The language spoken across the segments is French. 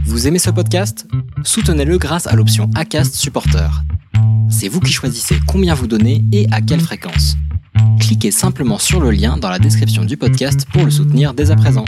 Vous aimez ce podcast ? Soutenez-le grâce à l'option Acast Supporter. C'est vous qui choisissez combien vous donnez et à quelle fréquence. Cliquez simplement sur le lien dans la description du podcast pour le soutenir dès à présent.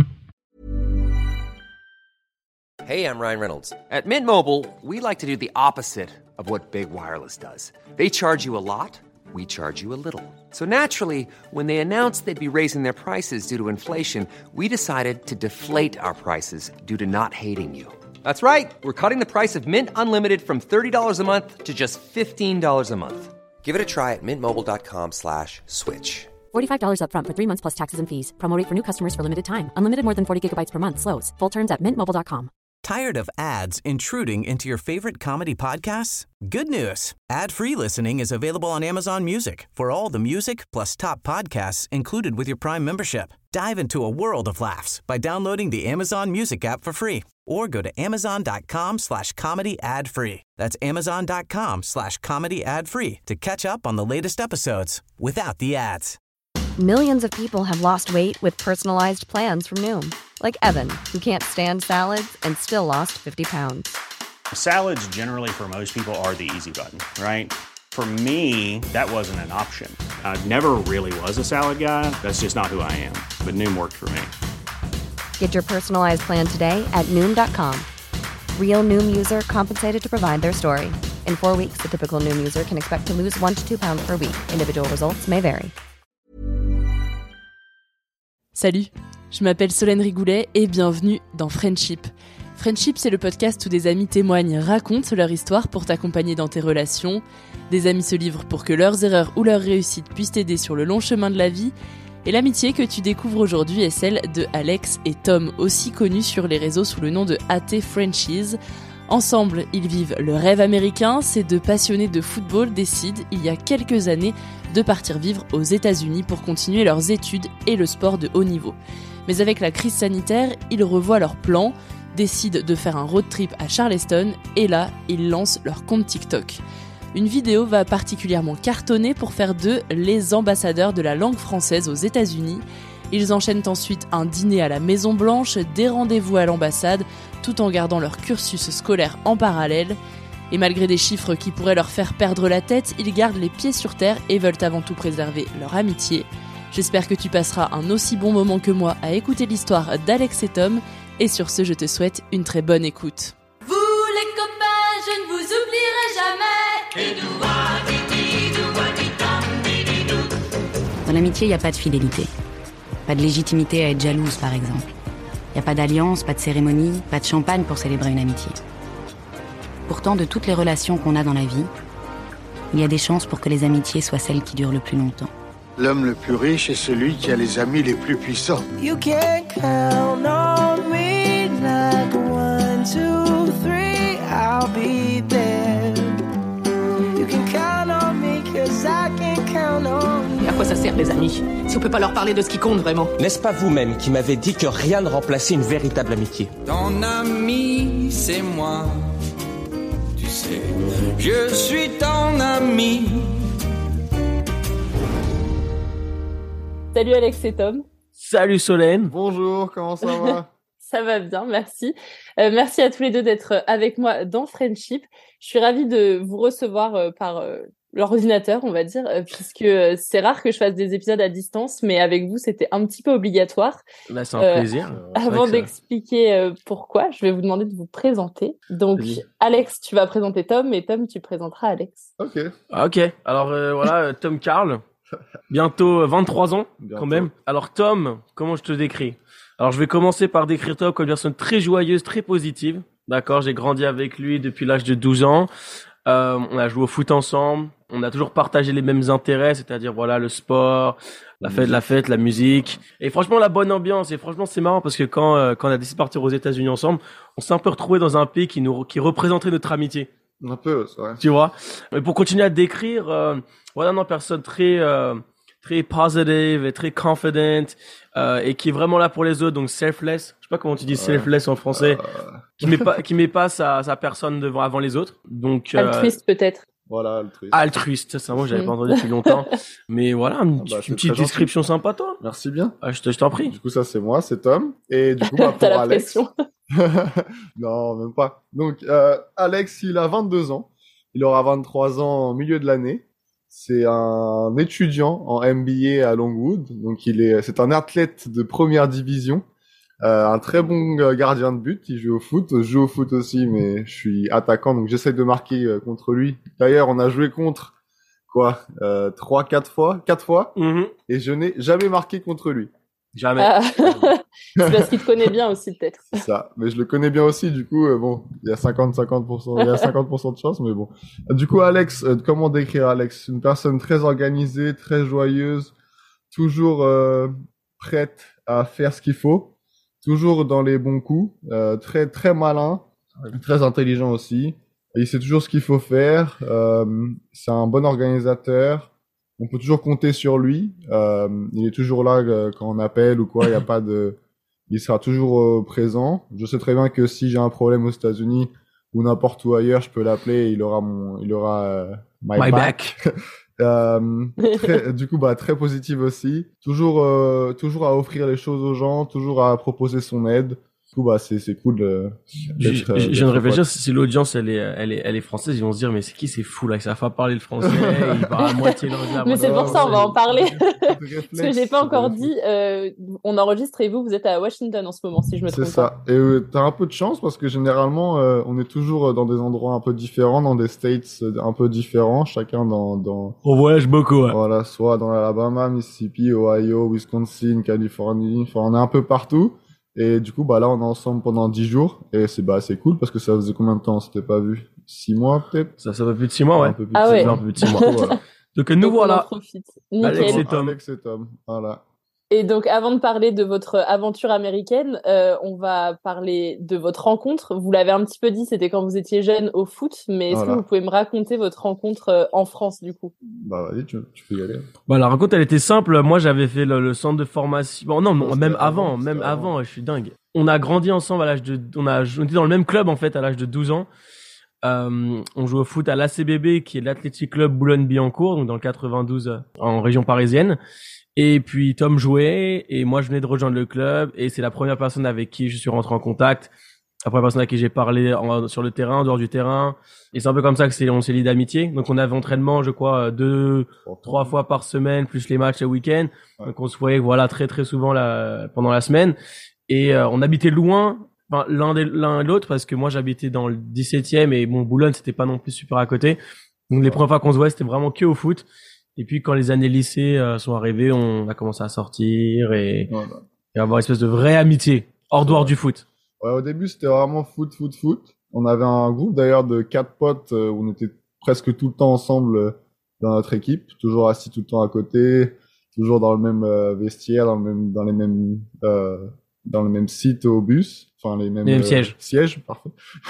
Hey, I'm Ryan Reynolds. At Mint Mobile, we like to do the opposite of what Big Wireless does. They charge you a lot, we charge you a little. So naturally, when they announced they'd be raising their prices due to inflation, we decided to deflate our prices due to not hating you. That's right. We're cutting the price of Mint Unlimited from $30 a month to just $15 a month. Give it a try at mintmobile.com/switch. $45 up front for 3 months plus taxes and fees. Promo rate for new customers for limited time. Unlimited more than 40 gigabytes per month. Slows full terms at mintmobile.com. Tired of ads intruding into your favorite comedy podcasts? Good news. Ad-free listening is available on Amazon Music for all the music plus top podcasts included with your Prime membership. Dive into a world of laughs by downloading the Amazon Music app for free or go to amazon.com/comedy ad-free. That's amazon.com/comedy ad-free to catch up on the latest episodes without the ads. Millions of people have lost weight with personalized plans from Noom. Like Evan, who can't stand salads and still lost 50 pounds. Salads generally for most people are the easy button, right? For me, that wasn't an option. I never really was a salad guy. That's just not who I am. But Noom worked for me. Get your personalized plan today at Noom.com. Real Noom user compensated to provide their story. In 4 weeks, the typical Noom user can expect to lose 1 to 2 pounds per week. Individual results may vary. Salut, je m'appelle Solène Rigoulet et bienvenue dans Friendship. Friendship, c'est le podcast où des amis témoignent, racontent leur histoire pour t'accompagner dans tes relations. Des amis se livrent pour que leurs erreurs ou leurs réussites puissent t'aider sur le long chemin de la vie. Et l'amitié que tu découvres aujourd'hui est celle de Alex et Tom, aussi connus sur les réseaux sous le nom de AT Frenchies. Ensemble, ils vivent le rêve américain. Ces deux passionnés de football décident, il y a quelques années, de partir vivre aux États-Unis pour continuer leurs études et le sport de haut niveau. Mais avec la crise sanitaire, ils revoient leurs plans, décident de faire un road trip à Charleston et là, ils lancent leur compte TikTok. Une vidéo va particulièrement cartonner pour faire d'eux les ambassadeurs de la langue française aux États-Unis. Ils enchaînent ensuite un dîner à la Maison Blanche, des rendez-vous à l'ambassade, tout en gardant leur cursus scolaire en parallèle. Et malgré des chiffres qui pourraient leur faire perdre la tête, ils gardent les pieds sur terre et veulent avant tout préserver leur amitié. J'espère que tu passeras un aussi bon moment que moi à écouter l'histoire d'Alex et Tom. Et sur ce, je te souhaite une très bonne écoute. Vous les copains, je ne vous oublierai jamais. Dans l'amitié, il n'y a pas de fidélité. Pas de légitimité à être jalouse, par exemple. Il n'y a pas d'alliance, pas de cérémonie, pas de champagne pour célébrer une amitié. Pourtant, de toutes les relations qu'on a dans la vie, il y a des chances pour que les amitiés soient celles qui durent le plus longtemps. L'homme le plus riche est celui qui a les amis les plus puissants. You can count on me like 1, 2, 3, I'll be there. You can count on me 'cause I can count on you. Et à quoi ça sert les amis, si on peut pas leur parler de ce qui compte vraiment? N'est-ce pas vous-même qui m'avez dit que rien ne remplaçait une véritable amitié? Ton ami, c'est moi. Tu sais, je suis ton ami. Salut Alex et Tom. Salut Solène. Bonjour, comment ça va? Ça va bien, merci. Merci à tous les deux d'être avec moi dans Friendship. Je suis ravie de vous recevoir par l'ordinateur, on va dire, puisque c'est rare que je fasse des épisodes à distance, mais avec vous, c'était un petit peu obligatoire. Là, c'est un plaisir. Avant d'expliquer pourquoi, je vais vous demander de vous présenter. Donc, oui. Alex, tu vas présenter Tom, et Tom, tu présenteras Alex. Ok. Alors, voilà, Tom Carl. Bientôt 23 ans, quand même. Alors Tom, comment je te décris? Alors je vais commencer par décrire Tom comme une personne très joyeuse, très positive. D'accord, j'ai grandi avec lui depuis l'âge de 12 ans. On a joué au foot ensemble. On a toujours partagé les mêmes intérêts, c'est-à-dire voilà le sport, la fête, la musique. Et franchement la bonne ambiance. Et franchement c'est marrant parce que quand on a décidé de partir aux États-Unis ensemble, on s'est un peu retrouvé dans un pays qui représentait notre amitié. Un peu, c'est vrai. Tu vois. Mais pour continuer à décrire, personne très positive et très confident, et qui est vraiment là pour les autres, donc selfless. Je sais pas comment tu dis selfless en français. Qui met pas sa personne avant les autres. Donc, altruiste peut-être. Voilà, altruiste. Altruiste, ça c'est un mot que j'avais pas entendu depuis longtemps. Mais voilà, une petite description sympa, toi. Merci bien. Ah, je t'en prie. Du coup, ça c'est moi, c'est Tom. Et du coup, pour T'as la Alex. pression. Non, même pas. Donc, Alex, il a 22 ans. Il aura 23 ans au milieu de l'année. C'est un étudiant en MBA à Longwood. Donc, c'est un athlète de première division. Un très bon gardien de but. Il joue au foot. Je joue au foot aussi, mais je suis attaquant, donc j'essaie de marquer contre lui. D'ailleurs, on a joué contre, 4 fois. Et je n'ai jamais marqué contre lui. Jamais. C'est parce qu'il te connaît bien aussi, peut-être. C'est ça. Mais je le connais bien aussi, du coup, bon, il y a 50%, il y a 50% de chance, mais bon. Du coup, Alex, comment décrire Alex? Une personne très organisée, très joyeuse, toujours prête à faire ce qu'il faut, toujours dans les bons coups, très très malin, très intelligent aussi. Il sait toujours ce qu'il faut faire. C'est un bon organisateur. On peut toujours compter sur lui. Il est toujours là quand on appelle ou quoi. Il y a pas de. Il sera toujours présent. Je sais très bien que si j'ai un problème aux États-Unis ou n'importe où ailleurs, je peux l'appeler. Et il aura my back. Du coup, très positive aussi. Toujours à offrir les choses aux gens, toujours à proposer son aide. Du coup, c'est cool. Je viens de réfléchir, si l'audience elle est française, ils vont se dire mais c'est qui ces fous là qui savent pas parler le français, ils parlent à moitié l'anglais. Mais c'est pour ça on va en parler. Parce que j'ai pas encore dit, on enregistre et vous êtes à Washington en ce moment, si je me trompe pas. C'est ça. Et t'as un peu de chance parce que généralement on est toujours dans des endroits un peu différents, dans des states un peu différents, chacun dans. On voyage beaucoup. Ouais. Voilà, soit dans l'Alabama, Mississippi, Ohio, Wisconsin, Californie. Enfin, on est un peu partout. Et du coup, là, on est ensemble pendant 10 jours. Et c'est cool parce que ça faisait combien de temps on s'était pas vu? 6 mois, peut-être? Ça fait plus de 6 mois, ouais. Un peu plus de 6 mois. Voilà. Donc, nous voilà. Alex et Tom. Voilà. Et donc, avant de parler de votre aventure américaine, on va parler de votre rencontre. Vous l'avez un petit peu dit, c'était quand vous étiez jeune au foot, mais est-ce que vous pouvez me raconter votre rencontre en France, du coup? Vas-y, tu peux y aller. La rencontre, elle était simple. Moi, j'avais fait le centre de formation. Bon, non, même avant, je suis dingue. On a grandi ensemble on était dans le même club, en fait, à l'âge de 12 ans. On joue au foot à l'ACBB, qui est l'Athletic Club Boulogne-Billancourt, donc dans le 92, en région parisienne. Et puis Tom jouait et moi je venais de rejoindre le club et c'est la première personne avec qui je suis rentré en contact, la première personne avec qui j'ai parlé sur le terrain, en dehors du terrain. Et c'est un peu comme ça que on s'est lié d'amitié. Donc on avait entraînement, je crois, 2-3 fois par semaine, plus les matchs le week-end. Donc on se voyait très très souvent pendant la semaine. Et on habitait loin, l'un et l'autre, parce que moi j'habitais dans le 17e et Boulogne c'était pas non plus super à côté. Donc les premières fois qu'on se voyait c'était vraiment que au foot. Et puis quand les années lycée sont arrivées, on a commencé à sortir et avoir une espèce de vraie amitié hors dehors du foot. Ouais, au début c'était vraiment foot. On avait un groupe d'ailleurs de 4 potes où on était presque tout le temps ensemble dans notre équipe, toujours assis tout le temps à côté, toujours dans le même vestiaire, dans les mêmes sites au bus, enfin les mêmes sièges, parfait.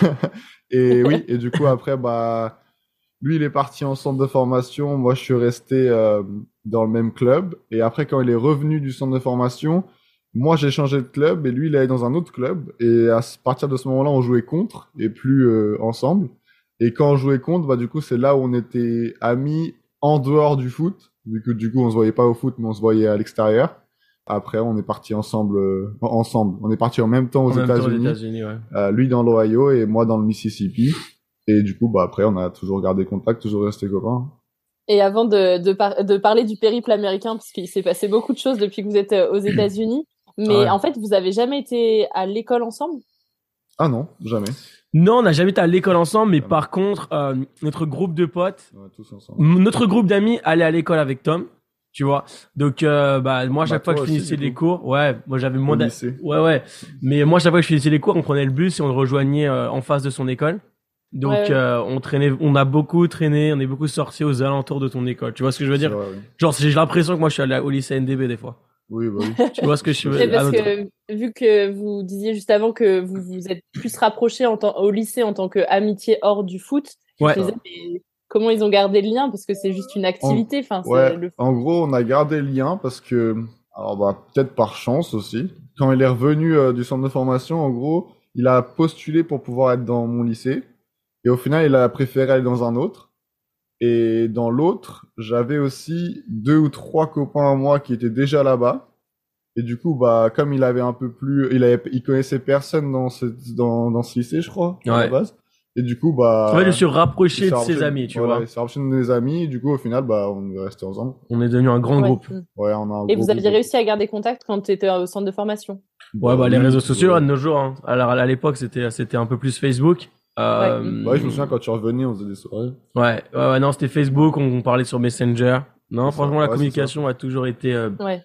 Et oui, et du coup après lui, il est parti en centre de formation. Moi, je suis resté dans le même club. Et après, quand il est revenu du centre de formation, moi, j'ai changé de club et lui, il est allé dans un autre club. Et à partir de ce moment-là, on jouait contre et plus ensemble. Et quand on jouait contre, du coup, c'est là où on était amis en dehors du foot. Vu que du coup, on se voyait pas au foot, mais on se voyait à l'extérieur. Après, on est partis ensemble. On est partis en même temps aux États-Unis. Lui dans l'Ohio et moi dans le Mississippi. Et du coup, après, on a toujours gardé contact, toujours resté copains. Et avant de parler du périple américain, parce qu'il s'est passé beaucoup de choses depuis que vous êtes aux États-Unis, mais en fait, vous avez jamais été à l'école ensemble? Ah non, jamais. Non, on n'a jamais été à l'école ensemble, mais par contre, notre groupe de potes, tous ensemble. Notre groupe d'amis allait à l'école avec Tom, tu vois. Donc, moi, chaque fois que je finissais les cours, moi j'avais moins mais moi, chaque fois que je finissais les cours, on prenait le bus et on le rejoignait en face de son école. Donc on a beaucoup traîné, on est beaucoup sortis aux alentours de ton école. Tu vois ce que je veux dire? Vrai, oui. Genre j'ai l'impression que moi je suis allé au lycée NDB des fois. Oui. Tu vois ce que je veux dire? Parce que vu que vous disiez juste avant que vous vous êtes plus rapprochés au lycée en tant qu'amitié hors du foot, je me disais mais comment ils ont gardé le lien parce que c'est juste une activité. En gros, on a gardé le lien parce que peut-être par chance aussi. Quand il est revenu du centre de formation, en gros, il a postulé pour pouvoir être dans mon lycée. Et au final, il a préféré aller dans un autre. Et dans l'autre, j'avais aussi 2 ou 3 copains à moi qui étaient déjà là-bas. Et du coup, bah, comme il avait un peu plus, il connaissait personne dans ce lycée, je crois, à la base. Et du coup, bah. En fait, il se rapprocher de ses amis, tu vois. Il s'est rapproché de mes amis. Et du coup, au final, bah, on est restés ensemble. On est devenu un grand groupe. Ouais, on a un Et gros vous aviez groupe. réussi à garder contact quand tu étais au centre de formation? Ouais, bah, les réseaux sociaux, de nos jours, hein. Alors, à l'époque, c'était un peu plus Facebook. Ouais, je me souviens quand tu revenais, on faisait des soirées. Ouais, non, c'était Facebook, on parlait sur Messenger. Non, franchement, la communication a toujours été,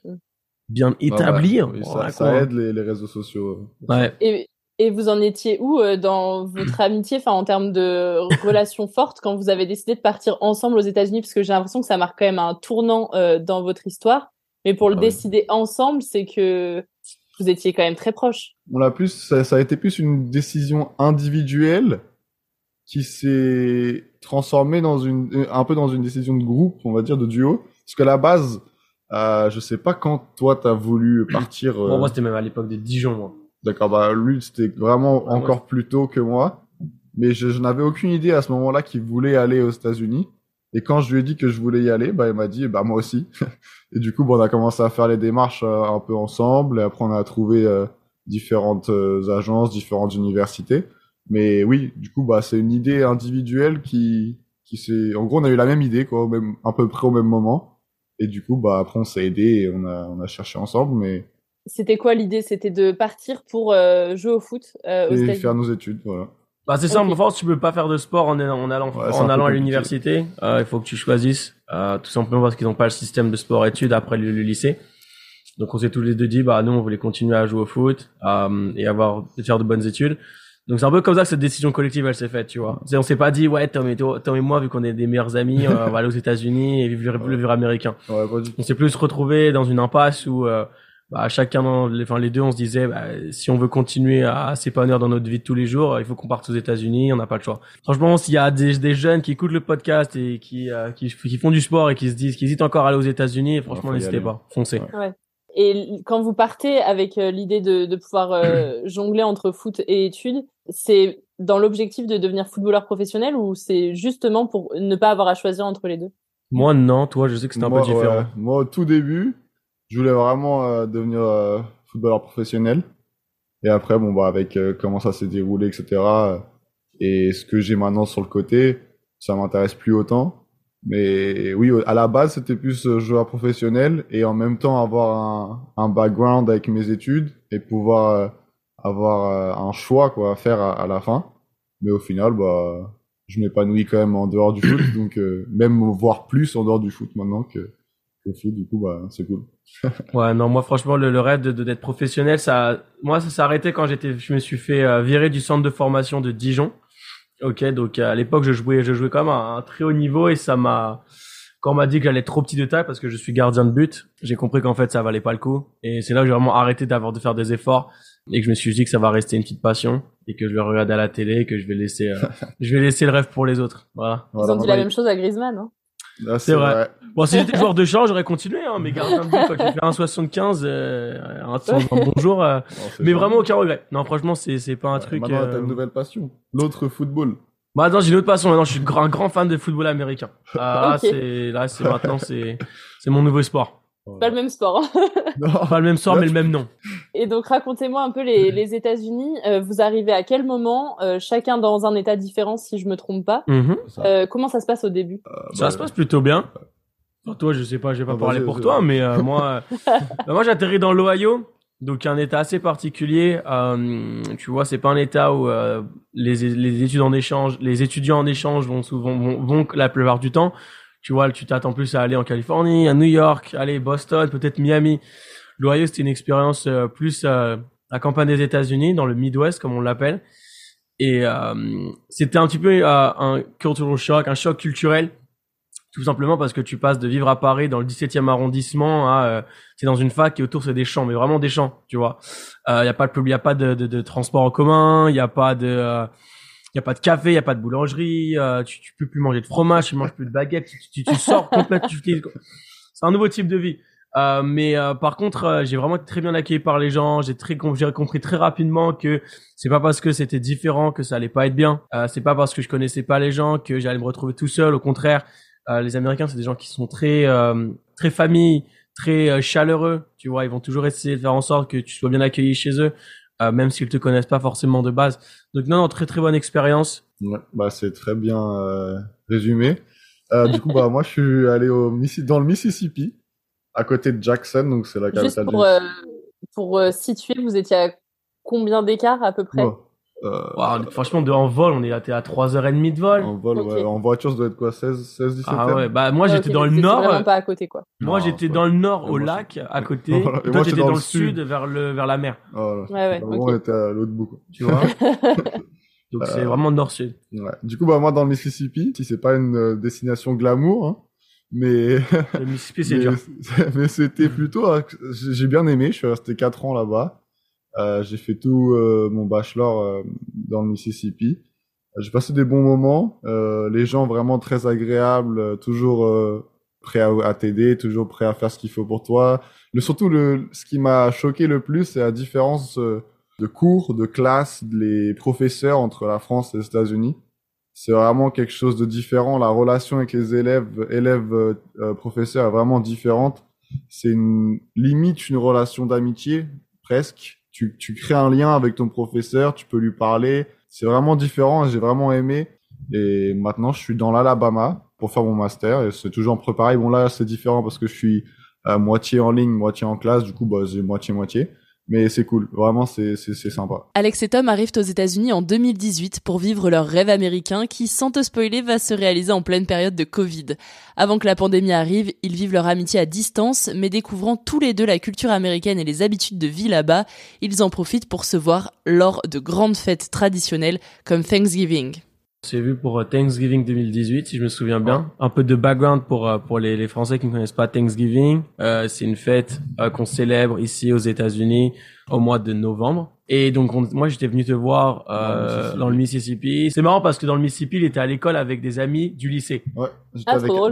bien établie. Oui, ça aide les réseaux sociaux. Ouais. Et vous en étiez où dans votre amitié, enfin en termes de relations fortes, quand vous avez décidé de partir ensemble aux États-Unis, parce que j'ai l'impression que ça marque quand même un tournant dans votre histoire. Mais pour le décider ensemble, c'est que vous étiez quand même très proches. Ça a été plus une décision individuelle qui s'est transformée un peu dans une décision de groupe, on va dire, de duo. Parce qu'à la base, je sais pas quand toi t'as voulu partir. Bon, moi c'était même à l'époque de Dijon, moi. D'accord, bah lui c'était vraiment encore plus tôt que moi, mais je n'avais aucune idée à ce moment-là qu'il voulait aller aux États-Unis. Et quand je lui ai dit que je voulais y aller, bah il m'a dit bah moi aussi. Et du coup, on a commencé à faire les démarches un peu ensemble, et après on a trouvé différentes agences, différentes universités. Mais oui, du coup, bah c'est une idée individuelle qui s'est, en gros, on a eu la même idée quoi, à peu près au même moment. Et du coup, bah après on s'est aidés et on a cherché ensemble, mais. C'était quoi l'idée? C'était de partir pour jouer au foot aux États-Unis. Et faire nos études, voilà. Bah c'est simple, en France tu peux pas faire de sport en allant à l'université. Il faut que tu choisisses, tout simplement parce qu'ils n'ont pas le système de sport-études après le lycée. Donc on s'est tous les deux dit bah nous on voulait continuer à jouer au foot et faire de bonnes études. Donc c'est un peu comme ça que cette décision collective elle s'est faite, tu vois. On s'est pas dit ouais Tom et moi vu qu'on est des meilleurs amis, on va aller aux États-Unis et vivre le vivre américain. Ouais, pas du tout. On s'est plus retrouvé dans une impasse où chacun les deux on se disait si on veut continuer à s'épanouir dans notre vie de tous les jours, il faut qu'on parte aux États-Unis, on n'a pas le choix. Franchement, s'il y a des jeunes qui écoutent le podcast et qui font du sport et qui se disent qu'ils hésitent encore à aller aux États-Unis, franchement n'hésitez pas, foncez. Ouais. Et quand vous partez avec l'idée de pouvoir jongler entre foot et études, c'est dans l'objectif de devenir footballeur professionnel ou c'est justement pour ne pas avoir à choisir entre les deux? Moi non, toi je sais que c'était un peu différent. Ouais. Moi au tout début, je voulais vraiment devenir footballeur professionnel. Et après, avec comment ça s'est déroulé, etc. Et ce que j'ai maintenant sur le côté, ça m'intéresse plus autant. Mais oui, à la base, c'était plus joueur professionnel et en même temps avoir un background avec mes études et pouvoir avoir un choix quoi à faire à la fin. Mais au final, je m'épanouis quand même en dehors du foot, donc même voir plus en dehors du foot maintenant que le foot. Du coup, c'est cool. Ouais, non, moi franchement le rêve d'être professionnel, ça s'est arrêté quand je me suis fait virer du centre de formation de Dijon. Ok, donc à l'époque je jouais quand même à un très haut niveau et quand on m'a dit que j'allais être trop petit de taille parce que je suis gardien de but, j'ai compris qu'en fait ça valait pas le coup et c'est là où j'ai vraiment arrêté de faire des efforts et que je me suis dit que ça va rester une petite passion et que je vais regarder à la télé et que je vais laisser le rêve pour les autres. Voilà. Ils ont dit la même chose à Griezmann, hein. Là, c'est vrai. Bon, si j'étais joueur de champ, j'aurais continué, hein, mais gardien de but, quand tu fais 1,75, un bon jour, mais vraiment aucun regret. Non, franchement, c'est pas un truc. Maintenant, t'as une nouvelle passion. L'autre football. Maintenant, j'ai une autre passion. Maintenant, je suis un grand fan de football américain. Okay. Maintenant, c'est mon nouveau sport. C'est pas le même sport. Non. Pas le même sport, mais le même nom. Et donc, racontez-moi un peu les États-Unis. Vous arrivez à quel moment, chacun dans un état différent, si je me trompe pas. Comment ça se passe au début? Ça se passe plutôt bien. Enfin, toi, je sais pas, je vais pas parler pour toi, mais moi, j'atterris dans l'Ohio, donc un état assez particulier. Tu vois, c'est pas un état où les étudiants en échange vont la plupart du temps. Tu vois, tu t'attends plus à aller en Californie, à New York, aller Boston, peut-être Miami. L'Ohio, c'était une expérience plus à campagne des États-Unis, dans le Midwest, comme on l'appelle. Et c'était un petit peu un cultural shock, un choc culturel, tout simplement parce que tu passes de vivre à Paris, dans le 17e arrondissement, à c'est dans une fac et autour c'est des champs, mais vraiment des champs, tu vois. Y a pas de transport en commun, y a pas de café, y a pas de boulangerie, tu peux plus manger de fromage, tu manges plus de baguettes, tu sors complètement. C'est un nouveau type de vie. Mais par contre, j'ai vraiment été très bien accueilli par les gens. J'ai compris très rapidement que c'est pas parce que c'était différent que ça allait pas être bien. C'est pas parce que je connaissais pas les gens que j'allais me retrouver tout seul. Au contraire, Les Américains, c'est des gens qui sont très très famille, très chaleureux. Tu vois, ils vont toujours essayer de faire en sorte que tu sois bien accueilli chez eux, même s'ils te connaissent pas forcément de base. Donc non, très très bonne expérience. Ouais, bah c'est très bien résumé. Du coup, bah moi je suis allé dans le Mississippi, à côté de Jackson, donc c'est la capitale. Juste pour situer, vous étiez à combien d'écart à peu près? Franchement, en vol, on était à 3h30 de vol. En vol, ouais. En voiture, ça doit être quoi, 17 Ah ouais, bah moi j'étais dans le nord. Vraiment pas à côté, quoi. Moi j'étais dans le nord, au lac, à côté. Voilà. Et toi t'étais dans le sud, vers la mer. Voilà. Ouais, On était à l'autre bout, quoi. Tu vois. Donc c'est vraiment nord-sud. Ouais. Du coup, bah moi dans le Mississippi, si c'est pas une destination glamour, hein, mais le Mississippi c'est dur. Mais c'était plutôt, j'ai bien aimé. Je suis resté 4 ans là-bas. J'ai fait tout mon bachelor dans le Mississippi. J'ai passé des bons moments. Les gens vraiment très agréables, toujours prêts à t'aider, toujours prêts à faire ce qu'il faut pour toi. Surtout ce qui m'a choqué le plus, c'est la différence de cours, de classe, les professeurs entre la France et les États-Unis. C'est vraiment quelque chose de différent. La relation avec les professeurs est vraiment différente. C'est limite une relation d'amitié, presque. Tu crées un lien avec ton professeur, tu peux lui parler. C'est vraiment différent et j'ai vraiment aimé. Et maintenant, je suis dans l'Alabama pour faire mon master et c'est toujours en préparer. Bon, là, c'est différent parce que je suis moitié en ligne, moitié en classe. Du coup, bah, j'ai moitié-moitié. Mais c'est cool. Vraiment, c'est sympa. Alex et Tom arrivent aux États-Unis en 2018 pour vivre leur rêve américain qui, sans te spoiler, va se réaliser en pleine période de Covid. Avant que la pandémie arrive, ils vivent leur amitié à distance, mais découvrant tous les deux la culture américaine et les habitudes de vie là-bas, ils en profitent pour se voir lors de grandes fêtes traditionnelles comme Thanksgiving. C'est vu pour Thanksgiving 2018, si je me souviens bien. Un peu de background pour les Français qui ne connaissent pas Thanksgiving. C'est une fête qu'on célèbre ici aux États-Unis au mois de novembre. Et donc moi j'étais venu te voir dans le Mississippi. C'est marrant parce que dans le Mississippi, il était à l'école avec des amis du lycée. Ouais, j'étais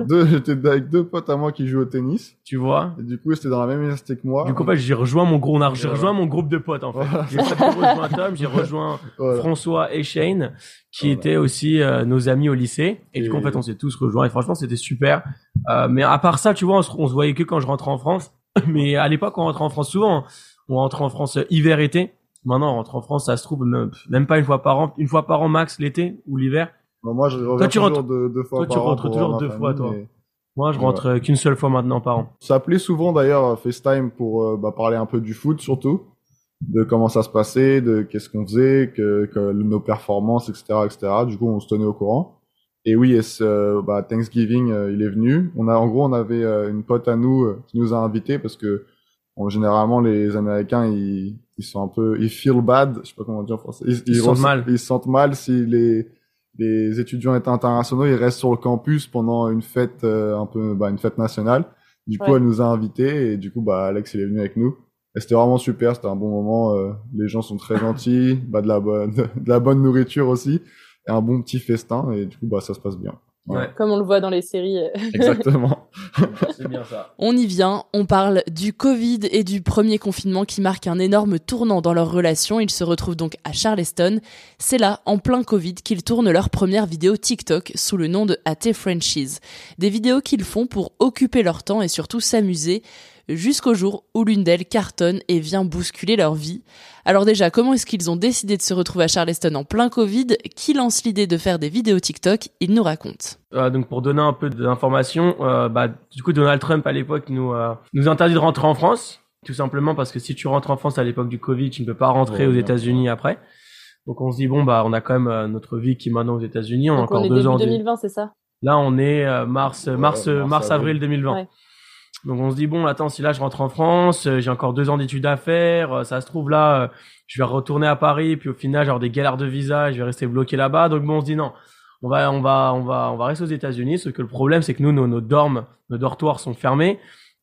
avec deux potes à moi qui jouent au tennis. Tu vois. Et du coup, c'était dans la même université que moi. Du coup, en fait, j'ai rejoint mon groupe de potes en fait. Voilà. J'ai rejoint Tom, j'ai rejoint François et Shane qui étaient aussi nos amis au lycée. Et du coup, en fait, on s'est tous rejoints et franchement, c'était super. Mais à part ça, tu vois, on se voyait que quand je rentrais en France. Mais à l'époque, on rentrait en France souvent. On rentrait en France hiver-été. Maintenant, on rentre en France, ça se trouve même pas une fois par an max l'été ou l'hiver. Bon, moi, je reviens toujours deux fois par an. Toi, tu rentres toujours 2 fois, toi. Moi, je rentre qu'une seule fois maintenant par an. Ça appelait souvent d'ailleurs FaceTime pour parler un peu du foot surtout, de comment ça se passait, de qu'est-ce qu'on faisait, que nos performances, etc., etc. Du coup, on se tenait au courant. Et oui, Thanksgiving, il est venu. On avait une pote à nous qui nous a invités parce que généralement les Américains ils sont un peu ils feel bad, je sais pas comment dire en français. Ils se sentent mal si les étudiants internationaux ils restent sur le campus pendant une fête une fête nationale. Du coup, elle nous a invités et du coup Alex il est venu avec nous. Et c'était vraiment super, c'était un bon moment, les gens sont très gentils, de la bonne nourriture aussi et un bon petit festin et du coup ça se passe bien. Ouais. Comme on le voit dans les séries. Exactement. C'est bien ça. On y vient, on parle du Covid et du premier confinement qui marque un énorme tournant dans leur relation. Ils se retrouvent donc à Charleston. C'est là, en plein Covid, qu'ils tournent leur première vidéo TikTok sous le nom de AT Frenchies. Des vidéos qu'ils font pour occuper leur temps et surtout s'amuser, jusqu'au jour où l'une d'elles cartonne et vient bousculer leur vie. Alors déjà, comment est-ce qu'ils ont décidé de se retrouver à Charleston en plein Covid? Qui lance l'idée de faire des vidéos TikTok? Ils nous racontent. Donc pour donner un peu d'informations, du coup Donald Trump à l'époque nous interdit de rentrer en France, tout simplement parce que si tu rentres en France à l'époque du Covid, tu ne peux pas rentrer aux États-Unis après. Donc on se dit on a quand même notre vie qui est maintenant aux États-Unis, on a encore 2 ans. Début 2020, c'est ça? Là on est mars-avril 2020. Ouais. Donc on se dit attends, si là je rentre en France, j'ai encore 2 ans d'études à faire, ça se trouve là je vais retourner à Paris, puis au final j'ai des galères de visa, je vais rester bloqué là-bas. Donc on se dit non, on va rester aux États-Unis. Sauf que le problème c'est que nous nos dortoirs sont fermés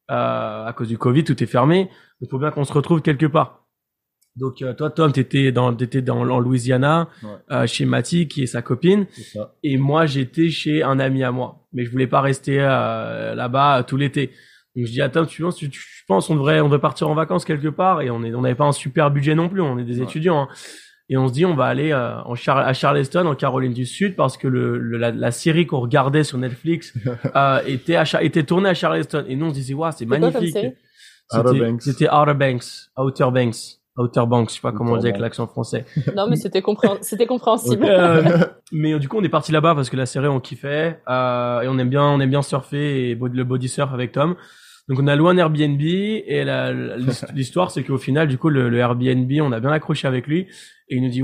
à cause du Covid, tout est fermé. Il faut bien qu'on se retrouve quelque part. Donc toi Tom t'étais en Louisiana, chez Mathie qui est sa copine, et moi j'étais chez un ami à moi, mais je voulais pas rester là-bas tout l'été. Donc je dis à Tom, tu penses on devrait partir en vacances quelque part, et on n'avait pas un super budget non plus, on est des étudiants, hein. Et on se dit, on va aller à Charleston, en Caroline du Sud, parce que la série qu'on regardait sur Netflix était tournée à Charleston. Et nous, on se disait, c'est magnifique. C'était Outer Banks, je sais pas comment on dit avec l'accent français. Non, mais c'était compréhensible. Mais du coup, on est parti là-bas parce que la série, on kiffait. Et on aime bien surfer et le body surf avec Tom. Donc on a loué un Airbnb et l'histoire c'est qu'au final du coup le Airbnb on a bien accroché avec lui et il nous dit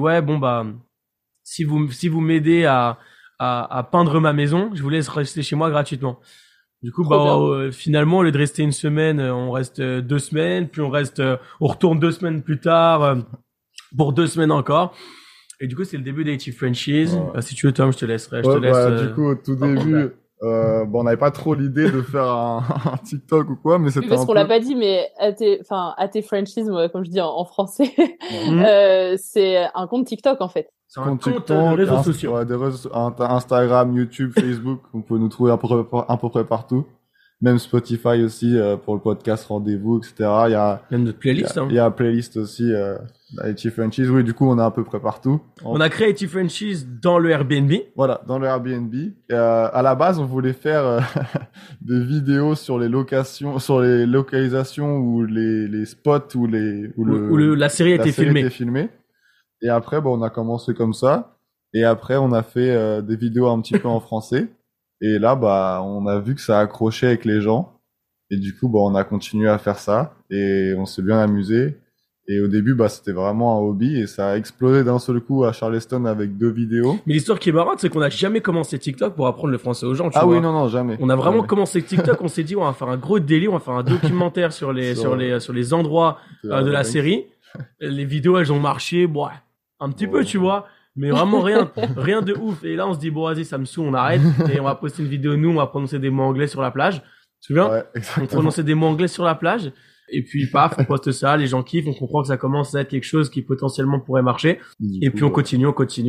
si vous m'aidez à peindre ma maison, je vous laisse rester chez moi gratuitement. Du coup finalement au lieu de rester une semaine, on reste 2 semaines, puis on retourne 2 semaines plus tard pour 2 semaines encore. Et du coup c'est le début d'A.T. Frenchies. Si tu veux Tom, je te laisse. Du coup au tout début on n'avait pas trop l'idée de faire un TikTok ou quoi, mais c'était parce qu'on l'a pas dit, mais A.T. Frenchies, comme je dis en français, c'est un compte TikTok en fait. C'est un compte de réseaux sociaux. Instagram, YouTube, Facebook, on peut nous trouver à peu près partout. Même Spotify aussi pour le podcast Rendez-vous, etc. Il y a même notre playlist. Il y a playlist aussi A.T. Frenchies. Oui, du coup on est à peu près partout. On a créé A.T. Frenchies dans le Airbnb. Voilà, dans le Airbnb. À la base, on voulait faire des vidéos sur les localisations ou les spots où la série était filmée. Et après, on a commencé comme ça. Et après, on a fait des vidéos un petit peu en français. Et là, on a vu que ça accrochait avec les gens. Et du coup, on a continué à faire ça. Et on s'est bien amusé. Et au début, c'était vraiment un hobby. Et ça a explosé d'un seul coup à Charleston avec 2 vidéos. Mais l'histoire qui est marrante, c'est qu'on n'a jamais commencé TikTok pour apprendre le français aux gens. Oui, non, jamais. On a vraiment commencé TikTok. On s'est dit, on va faire un gros délire. On va faire un documentaire sur les endroits de la série. Les vidéos, elles ont marché. Un petit peu, tu vois. Mais vraiment rien de ouf. Et là, on se dit, vas-y, ça me saoule, on arrête. Et on va poster une vidéo, nous, on va prononcer des mots anglais sur la plage. Tu te souviens? Ouais, exactement. On prononçait des mots anglais sur la plage. Et puis, paf, on poste ça, les gens kiffent, on comprend que ça commence à être quelque chose qui potentiellement pourrait marcher. Et puis, on continue.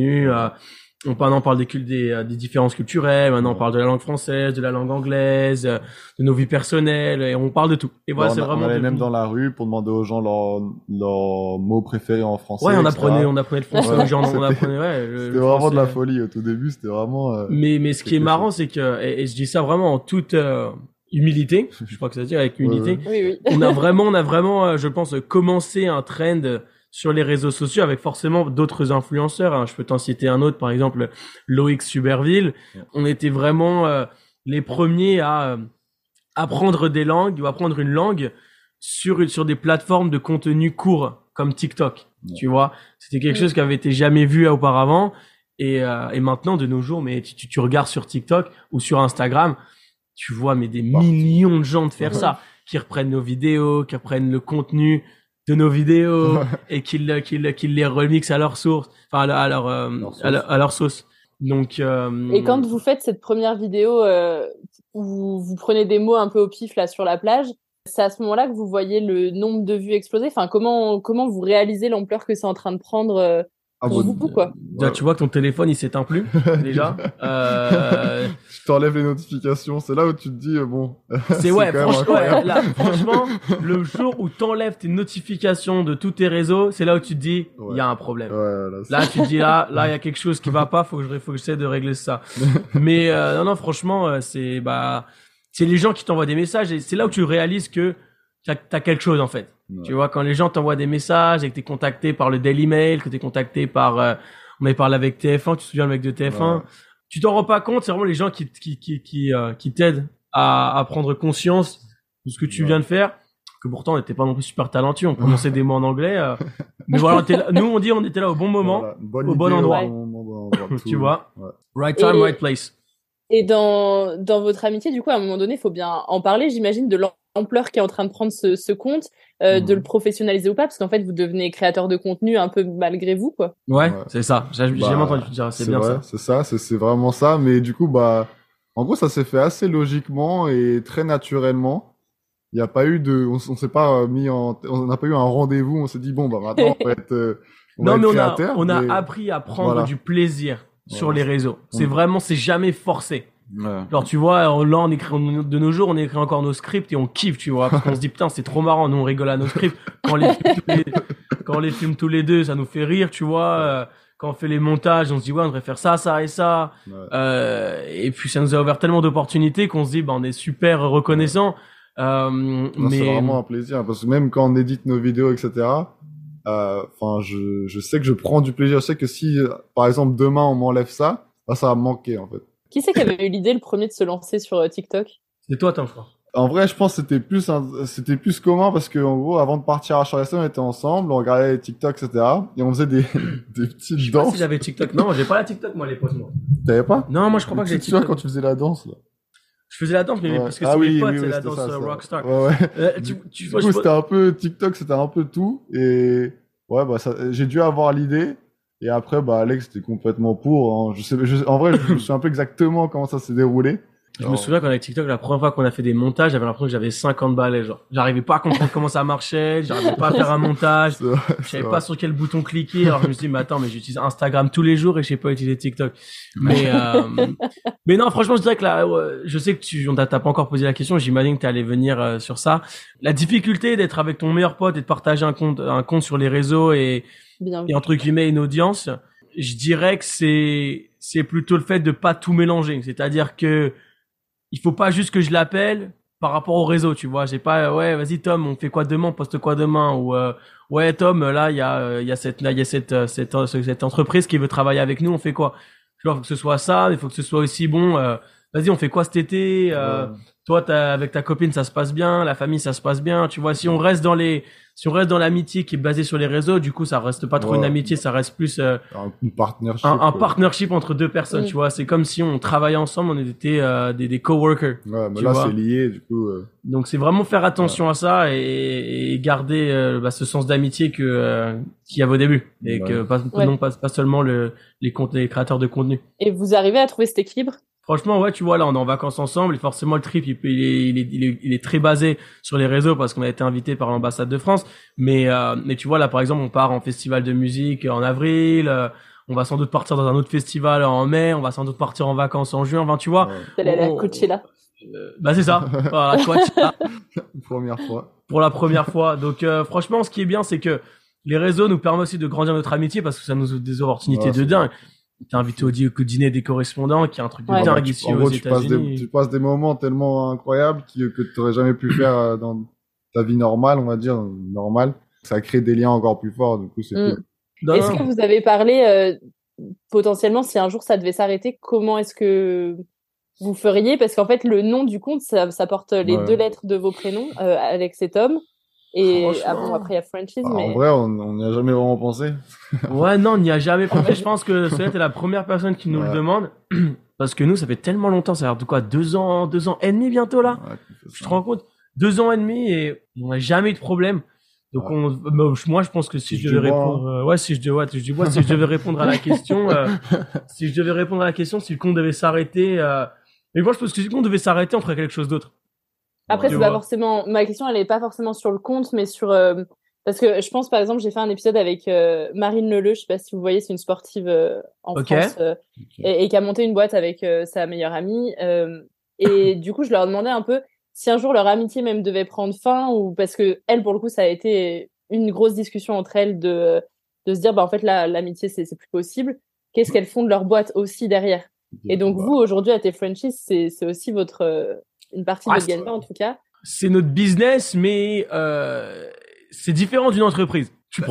On parle des différences culturelles. Maintenant, on parle de la langue française, de la langue anglaise, de nos vies personnelles, et on parle de tout. Et voilà, c'est vraiment. On allait même dans la rue pour demander aux gens leurs mots préférés en français. Ouais, on apprenait le français aux gens. C'était vraiment de la folie au tout début. C'était vraiment. Mais ce qui est marrant, c'est que, et je dis ça vraiment en toute humilité, je crois que ça se dit avec humilité. Oui. On a vraiment, je pense, commencé un trend sur les réseaux sociaux avec forcément d'autres influenceurs. Je peux t'en citer un autre, par exemple Loïc Suberville. On était vraiment les premiers à apprendre des langues ou apprendre une langue sur des plateformes de contenu court comme TikTok. Tu vois, c'était quelque chose qui avait été jamais vu auparavant. Et maintenant, de nos jours, mais tu regardes sur TikTok ou sur Instagram, tu vois des millions de gens de faire ça, qui reprennent nos vidéos, qui reprennent le contenu de nos vidéos et qu'ils les remixent à leur source, à leur sauce. Donc et quand vous faites cette première vidéo où vous prenez des mots un peu au pif là sur la plage, c'est à ce moment-là que vous voyez le nombre de vues exploser. Comment vous réalisez l'ampleur que c'est en train de prendre pour vous, quoi. Déjà, tu vois que ton téléphone il s'éteint plus déjà. Tu t'enlèves les notifications, c'est là où tu te dis franchement, le jour où t'enlèves tes notifications de tous tes réseaux, c'est là où tu te dis il y a un problème. Là tu te dis là il y a quelque chose qui va pas, faut que j'essaie de régler ça. Mais non franchement c'est les gens qui t'envoient des messages et c'est là où tu réalises que t'as quelque chose en fait. Tu vois, quand les gens t'envoient des messages et que t'es contacté par le Daily Mail, que t'es contacté par on avait parlé avec TF1, tu te souviens le mec de TF1, tu t'en rends pas compte, c'est vraiment les gens qui t'aident à prendre conscience de ce que tu viens de faire, que pourtant on n'était pas non plus super talentueux, on prononçait des mots en anglais, mais voilà, nous on dit on était là au bon moment, au bon endroit. Tu vois, right time, right place. Et dans votre amitié, du coup, à un moment donné, il faut bien en parler, j'imagine, de l'ampleur qui est en train de prendre ce compte, de le professionnaliser ou pas, parce qu'en fait, vous devenez créateur de contenu un peu malgré vous, quoi. Ouais. C'est ça. J'ai jamais entendu dire, c'est bien vrai, ça. C'est vraiment ça. Mais du coup, en gros, ça s'est fait assez logiquement et très naturellement. Il n'y a pas eu on s'est pas on n'a pas eu un rendez-vous, on s'est dit, maintenant, on va être, on a appris à prendre du plaisir sur les réseaux. C'est jamais forcé. Ouais. Genre, tu vois, là, on écrit, de nos jours, on écrit encore nos scripts et on kiffe, tu vois, parce qu'on se dit, putain, c'est trop marrant, nous, on rigole à nos scripts. Quand on les filme tous les deux, ça nous fait rire, tu vois. Quand on fait les montages, on se dit, ouais, on devrait faire ça, ça et ça. Ouais. Et puis, ça nous a ouvert tellement d'opportunités qu'on se dit, on est super reconnaissant. Non, c'est vraiment un plaisir, parce que même quand on édite nos vidéos, etc., je sais que je prends du plaisir. Je sais que si, par exemple, demain, on m'enlève ça, ça va me manquer, en fait. Qui c'est qui avait eu l'idée le premier de se lancer sur TikTok? C'est toi, Tom, je crois. En vrai, je pense que c'était plus commun parce que, en gros, avant de partir à Charleston, on était ensemble, on regardait les TikTok, etc. Et on faisait des petites danses. Je sais pas si j'avais TikTok. Non, j'ai pas la TikTok, moi, à l'époque, moi. T'avais pas? Non, moi, je crois pas que j'ai TikTok. Tu vois, quand tu faisais la danse, là. Je faisais la danse, mais parce que c'est mes potes, c'est la danse Rockstar. Ouais. Du coup, c'était un peu TikTok, c'était un peu tout. Et ouais, j'ai dû avoir l'idée. Et après, Alex était complètement pour. Hein. En vrai, je sais un peu exactement comment ça s'est déroulé. Je me souviens quand avec TikTok, la première fois qu'on a fait des montages, j'avais l'impression que j'avais 50 balais, genre. J'arrivais pas à comprendre comment ça marchait, j'arrivais pas à faire un montage, je savais pas sur quel bouton cliquer, alors je me suis dit, mais attends, mais j'utilise Instagram tous les jours et je sais pas utiliser TikTok. Mais non, franchement, je dirais que là, je sais que on t'a pas encore posé la question, j'imagine que t'allais venir sur ça. La difficulté d'être avec ton meilleur pote et de partager un compte sur les réseaux et entre guillemets une audience, je dirais que c'est plutôt le fait de pas tout mélanger. C'est-à-dire que il faut pas juste que je l'appelle par rapport au réseau, tu vois. J'ai pas, ouais, vas-y Tom, on fait quoi demain, on poste quoi demain, ou ouais Tom, là il y a cette entreprise qui veut travailler avec nous, on fait quoi. Genre, faut que ce soit ça, il faut que ce soit aussi bon. Vas-y, on fait quoi cet été. Toi, avec ta copine, ça se passe bien, la famille, ça se passe bien. Tu vois, si on reste dans l'amitié qui est basée sur les réseaux, du coup, ça reste pas trop une amitié, ça reste plus une partnership. Un partnership entre deux personnes, tu vois. C'est comme si on travaillait ensemble, on était des coworkers. Ouais, mais là, c'est lié, du coup. Donc, c'est vraiment faire attention à ça et garder ce sens d'amitié qu'il y avait au début et que pas seulement les créateurs de contenu. Et vous arrivez à trouver cet équilibre? Franchement, ouais, tu vois, là, on est en vacances ensemble et forcément, le trip, il est très basé sur les réseaux parce qu'on a été invité par l'ambassade de France. Mais tu vois, là, par exemple, on part en festival de musique en avril, on va sans doute partir dans un autre festival en mai, on va sans doute partir en vacances en juin, enfin, tu vois. Vous allez aller à Coachella. C'est ça. Voilà, Coachella. Première fois. Pour la première fois. Donc, franchement, ce qui est bien, c'est que les réseaux nous permettent aussi de grandir notre amitié parce que ça nous ouvre des opportunités de dingue. T'es invité au dîner des correspondants, qui est un truc de dingue ici aux États-Unis. Tu passes des moments tellement incroyables que t'aurais jamais pu faire dans ta vie normale, on va dire, normale. Ça crée des liens encore plus forts, du coup, c'est cool. Est-ce que vous avez parlé, potentiellement, si un jour ça devait s'arrêter, comment est-ce que vous feriez? Parce qu'en fait, le nom du compte, ça porte les deux lettres de vos prénoms, Alex et Tom. Et après il y a Frenchies, mais en vrai on n'y a jamais vraiment pensé. Ouais, non, on n'y a jamais pensé. Je pense que Solène est la première personne qui nous le demande parce que nous ça fait tellement longtemps, ça a l'air de quoi, 2 ans et demi bientôt là. Je te rends compte, 2 ans et demi et on n'a jamais eu de problème. Donc moi je pense que si je devais répondre si je devais répondre à la question si le compte devait s'arrêter mais moi je pense que si le compte devait s'arrêter, on ferait quelque chose d'autre. Après, c'est pas forcément, ma question, elle est pas forcément sur le compte, mais sur, parce que je pense, par exemple, j'ai fait un épisode avec Marine Leleu, je sais pas si vous voyez, c'est une sportive en France, et qui a monté une boîte avec sa meilleure amie, et du coup, je leur demandais un peu si un jour leur amitié même devait prendre fin, ou parce que elle, pour le coup, ça a été une grosse discussion entre elles de se dire, en fait, là, l'amitié, c'est plus possible. Qu'est-ce qu'elles font de leur boîte aussi derrière? Et donc, vous, aujourd'hui, à tes Frenchies, c'est aussi une partie de votre gagne-pain, en tout cas. C'est notre business, mais c'est différent d'une entreprise. Je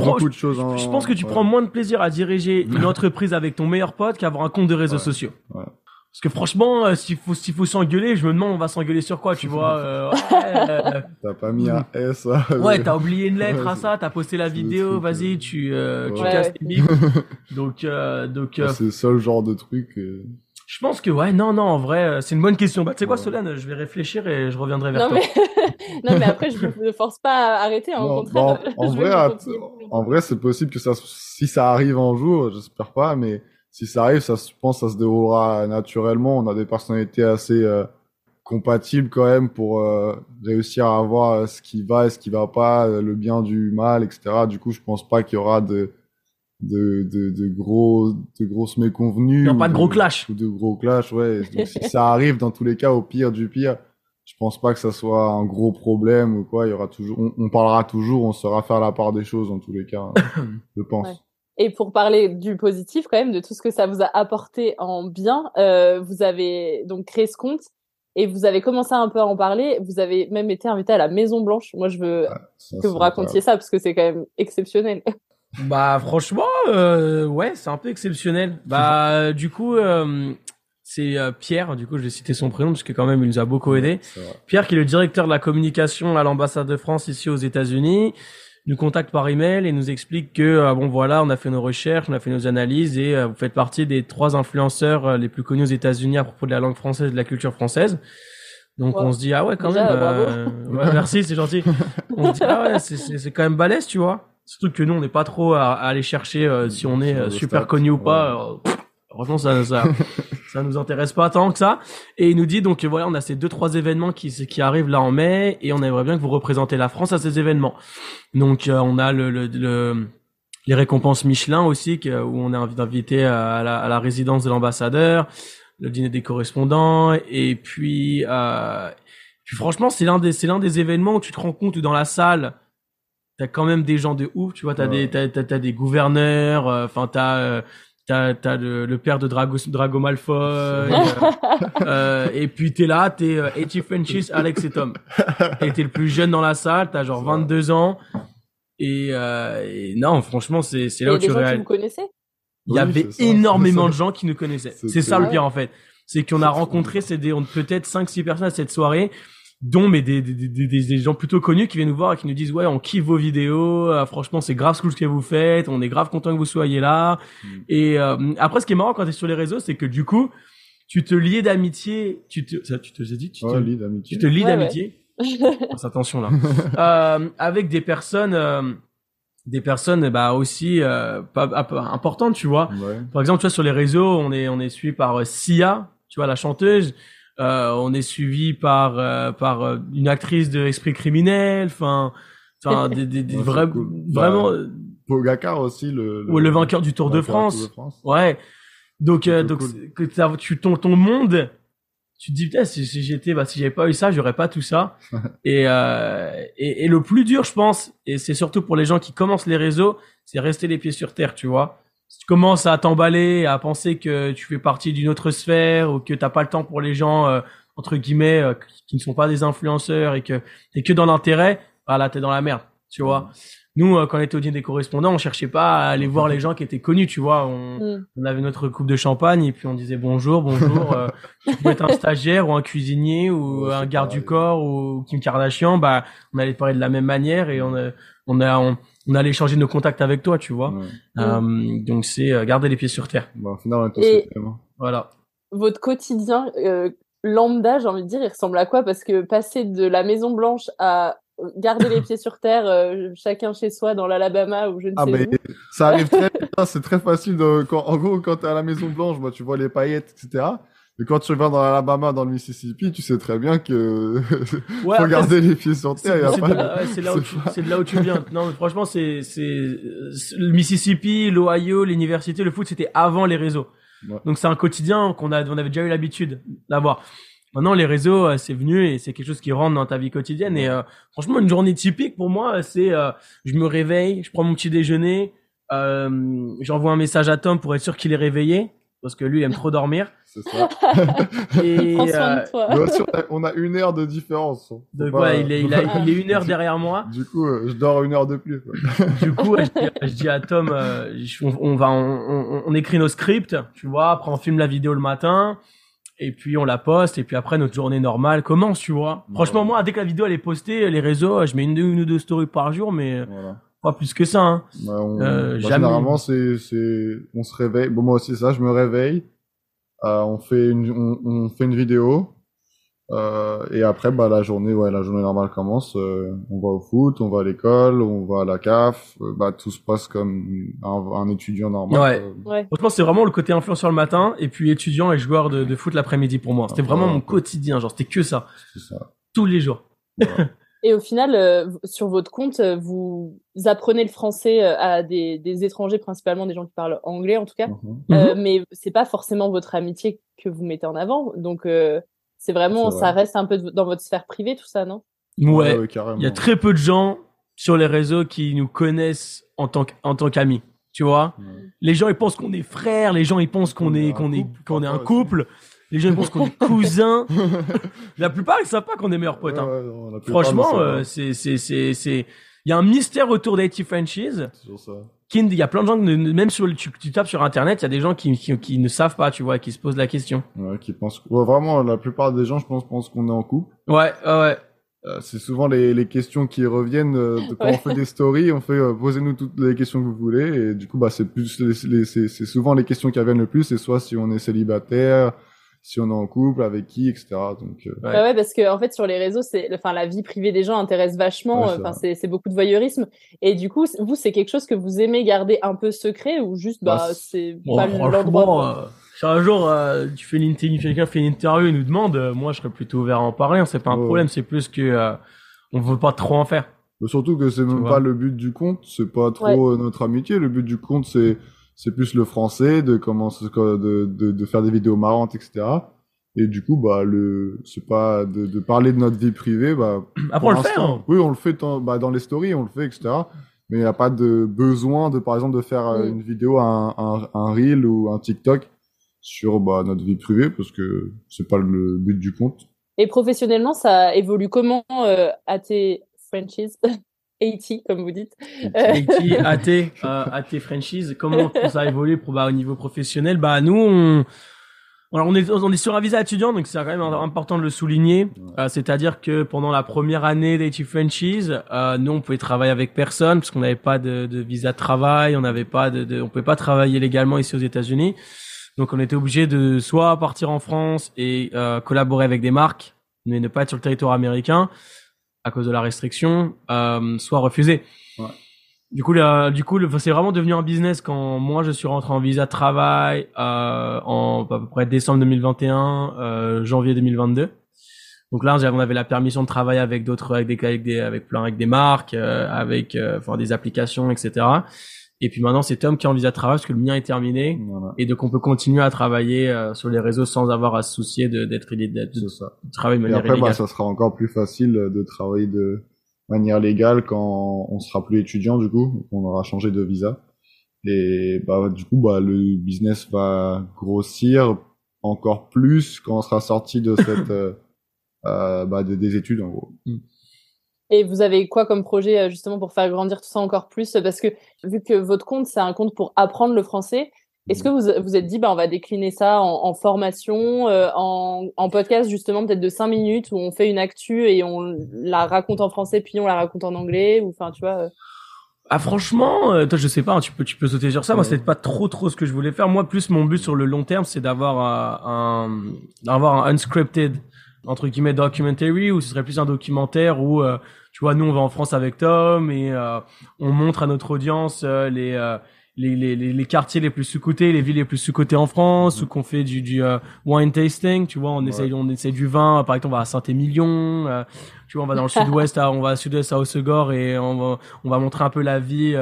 pense que tu prends moins de plaisir à diriger une entreprise avec ton meilleur pote qu'avoir un compte de réseaux sociaux. Ouais. Parce que franchement, s'il faut s'engueuler, je me demande on va s'engueuler sur quoi, tu vois. T'as pas mis un S. Ouais, t'as oublié une lettre à ça, t'as posté la vidéo, vas-y, tu casses tes bips. Donc c'est le seul genre de truc. Je pense que non, en vrai, c'est une bonne question. Tu sais quoi, Solène, je vais réfléchir et je reviendrai vers toi. Non, mais après, je ne force pas à arrêter, hein, au contraire. En vrai, c'est possible que si ça arrive un jour, j'espère pas, mais si ça arrive, je pense que ça se déroulera naturellement. On a des personnalités assez compatibles quand même pour réussir à voir ce qui va et ce qui va pas, le bien du mal, etc. Du coup, je pense pas qu'il y aura de grosses méconvenues. Non, pas de gros clash. Ou de gros clash, ouais. Donc, si ça arrive, dans tous les cas, au pire du pire, je pense pas que ça soit un gros problème ou quoi. Il y aura toujours, on parlera toujours, on saura faire la part des choses dans tous les cas, je pense. Ouais. Et pour parler du positif, quand même, de tout ce que ça vous a apporté en bien, vous avez donc créé ce compte et vous avez commencé un peu à en parler. Vous avez même été invité à la Maison Blanche. Moi, je veux que vous racontiez ça parce que c'est quand même exceptionnel. Bah franchement, ouais, c'est un peu exceptionnel. Bah du coup, c'est Pierre. Du coup, je vais citer son prénom parce que quand même, il nous a beaucoup aidé. Pierre, qui est le directeur de la communication à l'ambassade de France ici aux États-Unis, nous contacte par email et nous explique que bon voilà, on a fait nos recherches, on a fait nos analyses et vous faites partie des 3 influenceurs les plus connus aux États-Unis à propos de la langue française et de la culture française. Donc on se dit ah ouais quand déjà, même. Ouais, merci, c'est gentil. On se dit ah ouais, c'est quand même balèze, tu vois. Surtout que nous, on n'est pas trop à aller chercher si on est super connu ou pas. Franchement, ça nous intéresse pas tant que ça. Et il nous dit donc voilà, on a ces 2-3 événements qui arrivent là en mai et on aimerait bien que vous représentez la France à ces événements. Donc on a les récompenses Michelin aussi où on est invité à la résidence de l'ambassadeur, le dîner des correspondants et puis franchement, c'est l'un des événements où tu te rends compte où dans la salle t'as quand même des gens de ouf, tu vois, t'as des gouverneurs, enfin t'as le père de Drago Malfoy, et puis t'es là, t'es Etty Francis, Alex et Tom, et t'es le plus jeune dans la salle, t'as genre 22 ans, et non, franchement, c'est là où tu réalises. Il y a des gens qui vous connaissaient. Il y avait énormément de gens qui nous connaissaient. C'est ça le pire en fait, c'est qu'on a rencontré peut-être 5-6 personnes à cette soirée. Dont des gens plutôt connus qui viennent nous voir et qui nous disent ouais, on kiffe vos vidéos, franchement c'est grave cool ce que vous faites, on est grave content que vous soyez là. Et après, ce qui est marrant quand t'es sur les réseaux, c'est que du coup tu te lies d'amitié, tu te lis d'amitié. Fais attention là. Avec des personnes bah aussi pas importantes, tu vois. Par exemple, tu vois, sur les réseaux, on est suivi par Sia, tu vois, la chanteuse. On est suivi par une actrice de Esprit criminel, enfin vraiment. Pogacar aussi, le vainqueur du Tour de France. Ouais. Donc ton monde, tu te dis putain, si j'avais pas eu ça, j'aurais pas tout ça. et le plus dur, je pense, et c'est surtout pour les gens qui commencent les réseaux, c'est rester les pieds sur terre, tu vois. Si tu commences à t'emballer, à penser que tu fais partie d'une autre sphère ou que t'as pas le temps pour les gens entre guillemets qui ne sont pas des influenceurs et que t'es que dans l'intérêt, bah là t'es dans la merde, tu vois. Nous, quand on était au dîner des correspondants, on cherchait pas à aller voir les gens qui étaient connus, tu vois. On avait notre coupe de champagne et puis on disait bonjour. Tu peux être un stagiaire ou un cuisinier ou un garde du corps ou Kim Kardashian, bah on allait parler de la même manière et on allait échanger nos contacts avec toi, tu vois. Donc c'est garder les pieds sur terre. Bon, au final, on est tous les mêmes. Voilà. Votre quotidien lambda, j'ai envie de dire, il ressemble à quoi? Parce que passer de la Maison Blanche à garder les pieds sur terre, chacun chez soi dans l'Alabama ou je ne sais où. Ça arrive très vite, c'est très facile. En gros, quand t'es à la Maison Blanche, bah, tu vois les paillettes, etc. Et quand tu vas dans l'Alabama, dans le Mississippi, tu sais très bien que faut garder les pieds sur terre. C'est de là où tu viens. Non, franchement, c'est le Mississippi, l'Ohio, l'université, le foot, c'était avant les réseaux. Ouais. Donc c'est un quotidien on avait déjà eu l'habitude d'avoir. Maintenant, les réseaux, c'est venu et c'est quelque chose qui rentre dans ta vie quotidienne. Et franchement, une journée typique pour moi, c'est je me réveille, je prends mon petit déjeuner, j'envoie un message à Tom pour être sûr qu'il est réveillé. Parce que lui, il aime trop dormir. C'est ça. Et prends soin de toi. On a 1 heure de différence. Donc ouais, il est 1 heure derrière moi. Du coup, je dors 1 heure de plus. Quoi. Du coup, je dis à Tom, on écrit nos scripts, tu vois. Après, on filme la vidéo le matin. Et puis, on la poste. Et puis après, notre journée normale commence, tu vois. Franchement, moi, dès que la vidéo, elle est postée, les réseaux, je mets une ou 2 stories par jour, mais... Voilà. Pas plus que ça, hein. Généralement, on se réveille. Bon, moi aussi, ça, je me réveille. On fait une vidéo. Et après, bah, la journée normale commence. On va au foot, on va à l'école, on va à la CAF. Bah, tout se passe comme un étudiant normal. Ouais. Franchement, c'est vraiment le côté influenceur le matin et puis étudiant et joueur de foot l'après-midi pour moi. C'était vraiment mon quotidien. Genre, c'était que ça. C'est ça. Tous les jours. Voilà. Et au final, sur votre compte, vous apprenez le français à des étrangers, principalement des gens qui parlent anglais en tout cas. Mais c'est pas forcément votre amitié que vous mettez en avant. Donc c'est vraiment, ça reste un peu dans votre sphère privée, tout ça, non? Ouais, il y a très peu de gens sur les réseaux qui nous connaissent en tant qu'amis. Tu vois, les gens ils pensent qu'on est frères, les gens ils pensent qu'on est un couple, les gens ils pensent qu'on est cousins. La plupart ils savent pas qu'on est meilleurs potes. Franchement, il y a un mystère autour d'IT Franchise. Il y a plein de gens même tu tapes sur internet, il y a des gens qui ne savent pas, tu vois, qui se posent la question. Ouais, qui pensent vraiment la plupart des gens je pense qu'on est en couple. Ouais. C'est souvent les questions qui reviennent quand on fait des stories, on fait posez-nous toutes les questions que vous voulez et du coup c'est plus c'est souvent les questions qui reviennent le plus, c'est soit si on est célibataire, si on est en couple, avec qui, etc. Donc ouais, parce que en fait sur les réseaux la vie privée des gens intéresse vachement, c'est beaucoup de voyeurisme et du coup vous c'est quelque chose que vous aimez garder un peu secret ou juste c'est pas l'endroit. Si un jour quelqu'un fait une interview et nous demande, moi je serais plutôt ouvert à en parler, c'est pas un problème, c'est plus que on veut pas trop en faire. Mais surtout que c'est même pas le but du compte, c'est pas trop notre amitié, le but du compte c'est plus le français, de faire des vidéos marrantes, etc. Et du coup c'est pas de parler de notre vie privée, après on le fait hein. Oui, on le fait dans les stories, on le fait, etc. Mais il n'y a pas de besoin par exemple de faire une vidéo, un reel ou un TikTok sur notre vie privée parce que c'est pas le but du compte. Et professionnellement, ça évolue comment AT Franchise, AT comme vous dites. AT Franchise, comment ça évolue au niveau professionnel? Nous on est sur un visa étudiant, donc c'est quand même important de le souligner. C'est-à-dire que pendant la première année d'AT Franchise, nous on pouvait travailler avec personne parce qu'on n'avait pas de visa de travail, on pouvait pas travailler légalement ici aux États-Unis. Donc on était obligé de soit partir en France et collaborer avec des marques, mais ne pas être sur le territoire américain à cause de la restriction, soit refuser. Ouais. Du coup, c'est vraiment devenu un business quand moi je suis rentré en visa de travail en à peu près décembre 2021, janvier 2022. Donc là, on avait la permission de travailler avec d'autres, avec des marques, avec des applications, etc. Et puis maintenant, c'est Tom qui est en visa de travail parce que le mien est terminé. Voilà. Et donc, on peut continuer à travailler sur les réseaux sans avoir à se soucier de travailler de manière illégale. Et après, ça sera encore plus facile de travailler de manière légale quand on sera plus étudiant, du coup. On aura changé de visa. Et du coup, le business va grossir encore plus quand on sera sorti de cette des études, en gros. Et vous avez quoi comme projet justement pour faire grandir tout ça encore plus? Parce que vu que votre compte, c'est un compte pour apprendre le français, est-ce que vous êtes dit, on va décliner ça en formation, en podcast justement peut-être de 5 minutes où on fait une actu et on la raconte en français puis on la raconte en anglais, ou tu vois franchement, toi je sais pas, tu peux sauter sur ça. Moi c'est pas trop ce que je voulais faire. Moi plus mon but sur le long terme, c'est d'avoir un unscripted entre guillemets documentary, où ce serait plus un documentaire où tu vois, nous on va en France avec Tom et on montre à notre audience les quartiers les plus sous-cotés, les villes les plus sous-cotées en France, ou qu'on fait du wine tasting, tu vois, on essaye du vin, par exemple on va à Saint-Émilion, tu vois, on va dans le sud-ouest à Hossegor et on va montrer un peu la vie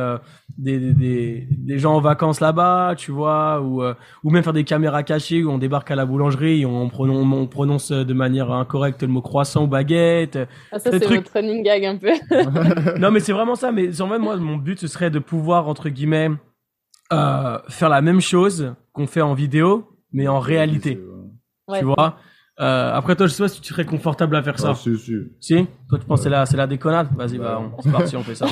des gens en vacances là-bas, tu vois, ou même faire des caméras cachées où on débarque à la boulangerie et on prononce de manière incorrecte le mot croissant ou baguette. Ça c'est votre running gag un peu. Non mais c'est vraiment ça, mais en fait moi mon but ce serait de pouvoir entre guillemets faire la même chose qu'on fait en vidéo mais en réalité. Tu vois. Après toi je sais pas si tu serais confortable à faire ça. Si toi tu penses c'est la déconnade, vas-y c'est parti, on fait ça.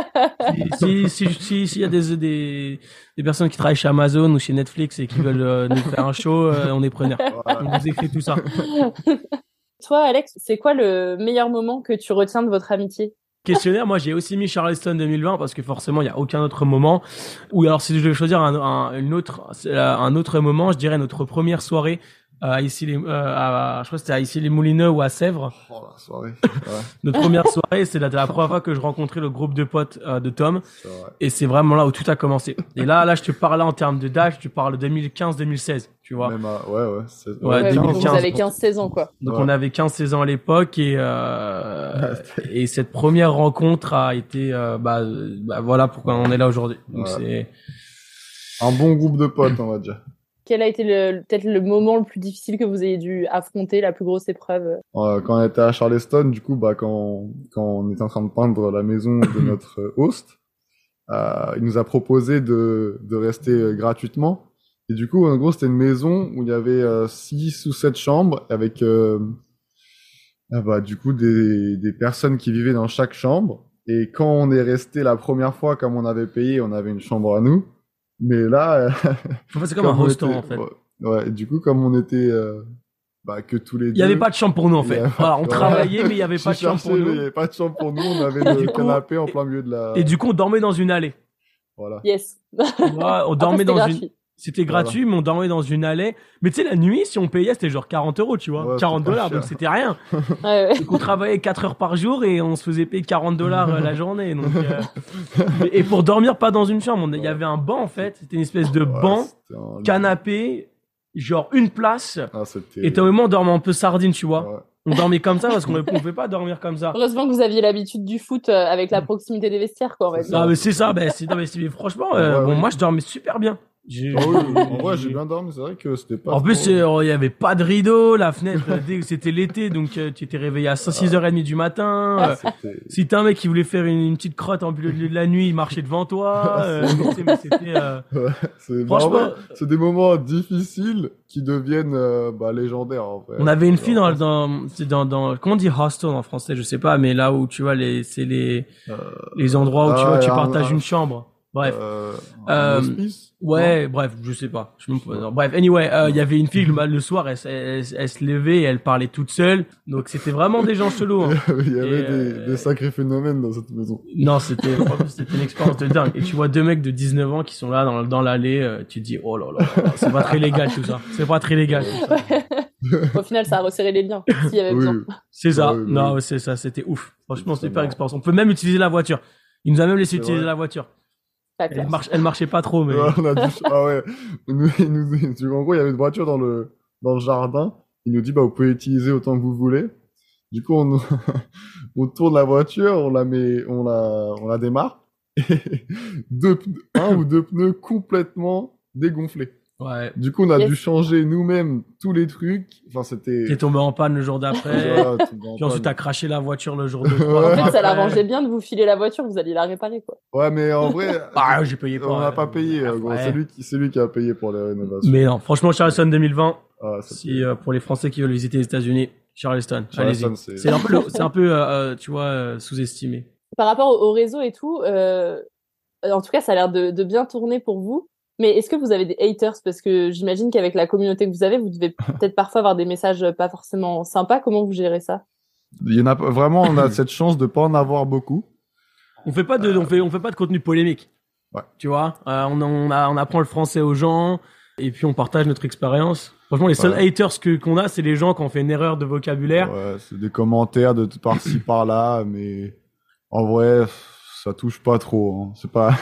Si y a des personnes qui travaillent chez Amazon ou chez Netflix et qui veulent nous faire un show, on est preneurs. On vous écrit tout ça. Toi Alex, c'est quoi le meilleur moment que tu retiens de votre amitié? Questionnaire, moi j'ai aussi mis Charleston 2020 parce que forcément il y a aucun autre moment. Ou alors si je devais choisir un autre moment, je dirais notre première soirée je crois que c'était à Issy-les-Moulineaux ou à Sèvres. Oh, la soirée. Ouais. Notre première soirée, c'est la première fois que je rencontrais le groupe de potes de Tom. Et c'est vraiment là où tout a commencé. Et là, je te parle là en termes de d'âge, tu parles 2015-2016, tu vois. Même Ouais, 2015. donc vous avez 15-16 ans, quoi. Donc on avait 15-16 ans à l'époque et cette première rencontre a été voilà pourquoi on est là aujourd'hui. Donc c'est un bon groupe de potes, on va dire. Quel a été peut-être le moment le plus difficile que vous ayez dû affronter, la plus grosse épreuve? Quand on était à Charleston, du coup, quand on était en train de peindre la maison de notre host, il nous a proposé de rester gratuitement. Et du coup, en gros, c'était une maison où il y avait 6 ou 7 chambres avec du coup des personnes qui vivaient dans chaque chambre. Et quand on est resté la première fois, comme on avait payé, on avait une chambre à nous. Mais là, c'est comme un hostel en fait. Ouais, du coup, comme on était que tous les deux. Il y avait pas de chambre pour nous en fait. Voilà, on travaillait, mais il y avait pas de chambre pour nous. Il y avait pas de chambre pour nous. On avait le canapé en plein milieu de la. Et du coup, on dormait dans une allée. Voilà. Yes. On dormait dans une. C'était gratuit, voilà. mais on dormait dans une allée. Mais tu sais, la nuit, si on payait, c'était genre 40 €, tu vois. Ouais, $40, donc c'était rien. Ouais. Donc on travaillait 4 heures par jour et on se faisait payer $40 la journée. Donc, et pour dormir pas dans une chambre, il y avait un banc en fait. C'était une espèce de banc, canapé, genre une place. Et toi et moi, on dormait un peu sardine, tu vois. Ouais. On dormait comme ça parce qu'on ne pouvait pas dormir comme ça. Heureusement que vous aviez l'habitude du foot avec la proximité des vestiaires, quoi, on va dire. Ah, mais c'est ça. Franchement, moi, je dormais super bien. En vrai, j'ai bien dormi, c'est vrai que c'était pas. En plus, il y avait pas de rideau, la fenêtre, c'était l'été, donc tu étais réveillé à 6h30 du matin. Si t'as un mec qui voulait faire une petite crotte en milieu de la nuit, il marchait devant toi. Mais c'était. Franchement, c'est des moments difficiles qui deviennent légendaires. En fait. On avait une fille dans comment on dit hostel en français, je sais pas, mais là où tu vois c'est les endroits où tu vois tu partages une chambre. Bref. Ouais, bref, je sais pas. Bref, anyway, il y avait une fille le soir, elle se levait et elle parlait toute seule. Donc c'était vraiment des gens chelous. Hein. Il y avait des sacrés phénomènes dans cette maison. Non, c'était une expérience de dingue. Et tu vois 2 mecs de 19 ans qui sont là dans l'allée, tu te dis oh là là, c'est pas très légal tout ça. C'est pas très légal. Tout ça. Au final, ça a resserré les liens s'il y avait besoin. C'est ça. Non, c'est ça, c'était ouf. Franchement, super expérience. On peut même utiliser la voiture. Il nous a même laissé utiliser la voiture. Elle marchait pas trop, mais. Ouais, en gros, il y avait une voiture dans le jardin. Il nous dit, vous pouvez utiliser autant que vous voulez. Du coup, on tourne la voiture, on la démarre. Et un ou deux pneus complètement dégonflés. Ouais. Du coup, on a dû changer nous-mêmes tous les trucs. Enfin, c'était. T'es tombé en panne le jour d'après. Puis ensuite, t'as craché la voiture le jour de. En fait, ça l'arrangeait bien de vous filer la voiture, vous alliez la réparer, quoi. Ouais, mais en vrai. J'ai payé pas. On n'a pas payé, gros. C'est lui qui a payé pour les rénovations. Mais non, franchement, Charleston 2020. Pour les Français qui veulent visiter les États-Unis, Charleston, allez-y. C'est un peu, tu vois, sous-estimé. Par rapport au réseau et tout, en tout cas, ça a l'air de bien tourner pour vous. Mais est-ce que vous avez des haters? Parce que j'imagine qu'avec la communauté que vous avez, vous devez peut-être parfois avoir des messages pas forcément sympas. Comment vous gérez ça? Il y en a vraiment, on a cette chance de pas en avoir beaucoup. On fait pas de contenu polémique. Ouais. Tu vois, on apprend le français aux gens et puis on partage notre expérience. Franchement, les seuls haters qu'on a, c'est les gens qui ont fait une erreur de vocabulaire. Ouais, c'est des commentaires de par-ci par-là, mais en vrai, ça touche pas trop. Hein. C'est pas.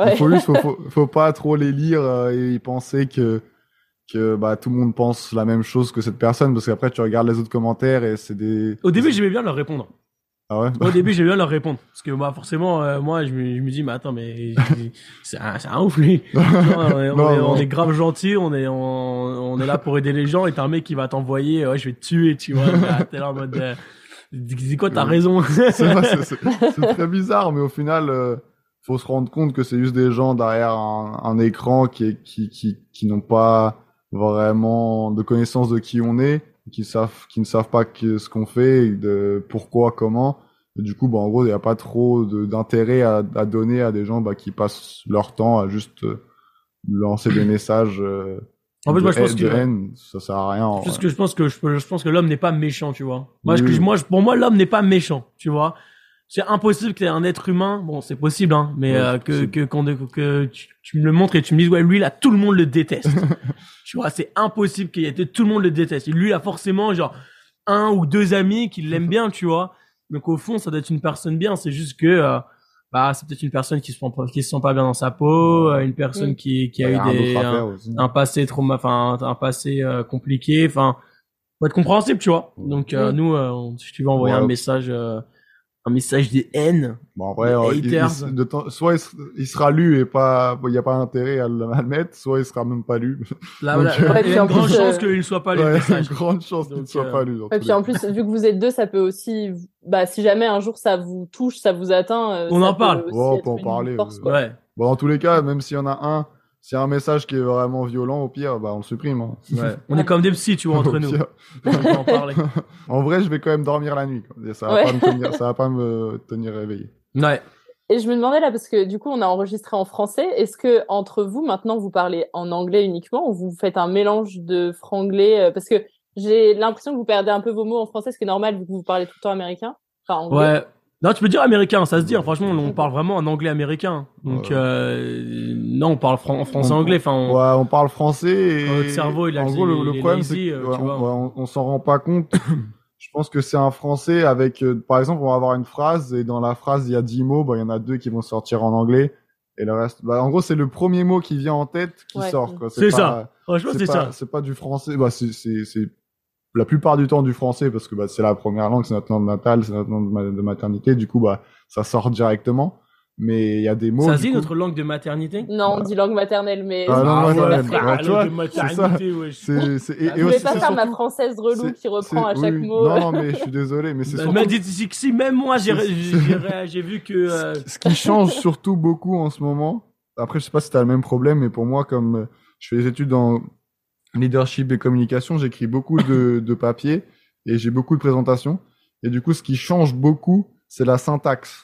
faut pas trop les lire et penser que tout le monde pense la même chose que cette personne, parce qu'après tu regardes les autres commentaires et c'est des. Au début, j'aimais bien leur répondre. Ah ouais. Au début, j'aimais bien leur répondre, parce que forcément, moi, je me dis, mais attends, mais c'est un ouf lui. On est grave gentil, on est là pour aider les gens, et t'as un mec qui va t'envoyer, je vais te tuer, tu vois. T'es là en mode. C'est quoi, t'as raison. C'est très bizarre, mais au final, faut se rendre compte que c'est juste des gens derrière un écran qui n'ont pas vraiment de connaissance de qui on est, qui ne savent pas ce qu'on fait, de pourquoi, comment. Et du coup, en gros, il n'y a pas trop d'intérêt à donner à des gens qui passent leur temps à juste lancer des messages. En fait, moi, je pense que haine, ça sert à rien. Je pense que l'homme n'est pas méchant, tu vois. Pour moi, l'homme n'est pas méchant, tu vois. c'est impossible qu'il y ait un être humain. Bon, c'est possible, hein, mais que tu me le montres et tu me dises ouais, lui là, tout le monde le déteste. Tu vois, c'est impossible qu'il y ait tout le monde le déteste. Et lui, il a forcément genre 1 ou 2 amis qui l'aiment bien, tu vois. Donc au fond, ça doit être une personne bien. C'est juste que c'est peut-être une personne qui se sent pas bien dans sa peau, une personne qui a eu un passé un passé compliqué. Enfin, faut être compréhensible, tu vois. Donc nous, si tu veux envoyer un message de haine, bon après haters. Soit il sera lu et pas, il y a pas intérêt à le mettre, soit il sera même pas lu. Il y a une grande chance qu'il ne soit pas lu. Ouais, une grande chance qu'il ne soit pas lu. Et puis en plus, vu que vous êtes 2, ça peut aussi, si jamais un jour ça vous touche, ça vous atteint, on en parle. On peut en parler. Ouais. Bon, dans tous les cas, même s'il y en a un, s'il y a un message qui est vraiment violent, au pire, on le supprime. Hein. Ouais. On est comme des psys, tu vois, entre nous. On peut en parler. En vrai, je vais quand même dormir la nuit. Ça va pas me tenir réveillé. Ouais. Et je me demandais là, parce que du coup, on a enregistré en français. Est-ce que entre vous, maintenant, vous parlez en anglais uniquement ou vous faites un mélange de franglais parce que j'ai l'impression que vous perdez un peu vos mots en français, ce qui est normal vu que vous parlez tout le temps américain. Enfin, anglais. Ouais. Non, tu peux dire américain, ça se dit. Franchement, on parle vraiment en anglais américain. Donc, non, on parle en français-anglais. Enfin, on parle français. Et notre cerveau, il a en gros, le problème, c'est qu'on s'en rend pas compte. Je pense que c'est un français avec, par exemple, on va avoir une phrase et dans la phrase, il y a 10 mots. Il y en a 2 qui vont sortir en anglais et le reste, en gros, c'est le premier mot qui vient en tête qui sort, quoi. C'est ça. Franchement, c'est ça. C'est pas du français. C'est la plupart du temps du français parce que c'est la première langue, c'est notre langue natale, c'est notre langue de maternité. Du coup, ça sort directement. Mais il y a des mots. Ça se dit notre langue de maternité? Non, on dit langue maternelle, mais. Langue de maternité, ouais. Je voulais pas faire ma française relou qui reprend à chaque mot. Non, mais je suis désolé, mais c'est surtout. Si même moi, j'ai vu que. Ce qui change surtout beaucoup en ce moment. Après, je sais pas si t'as le même problème, mais pour moi, comme je fais des études en leadership et communication, j'écris beaucoup de papiers et j'ai beaucoup de présentations. Et du coup, ce qui change beaucoup, c'est la syntaxe.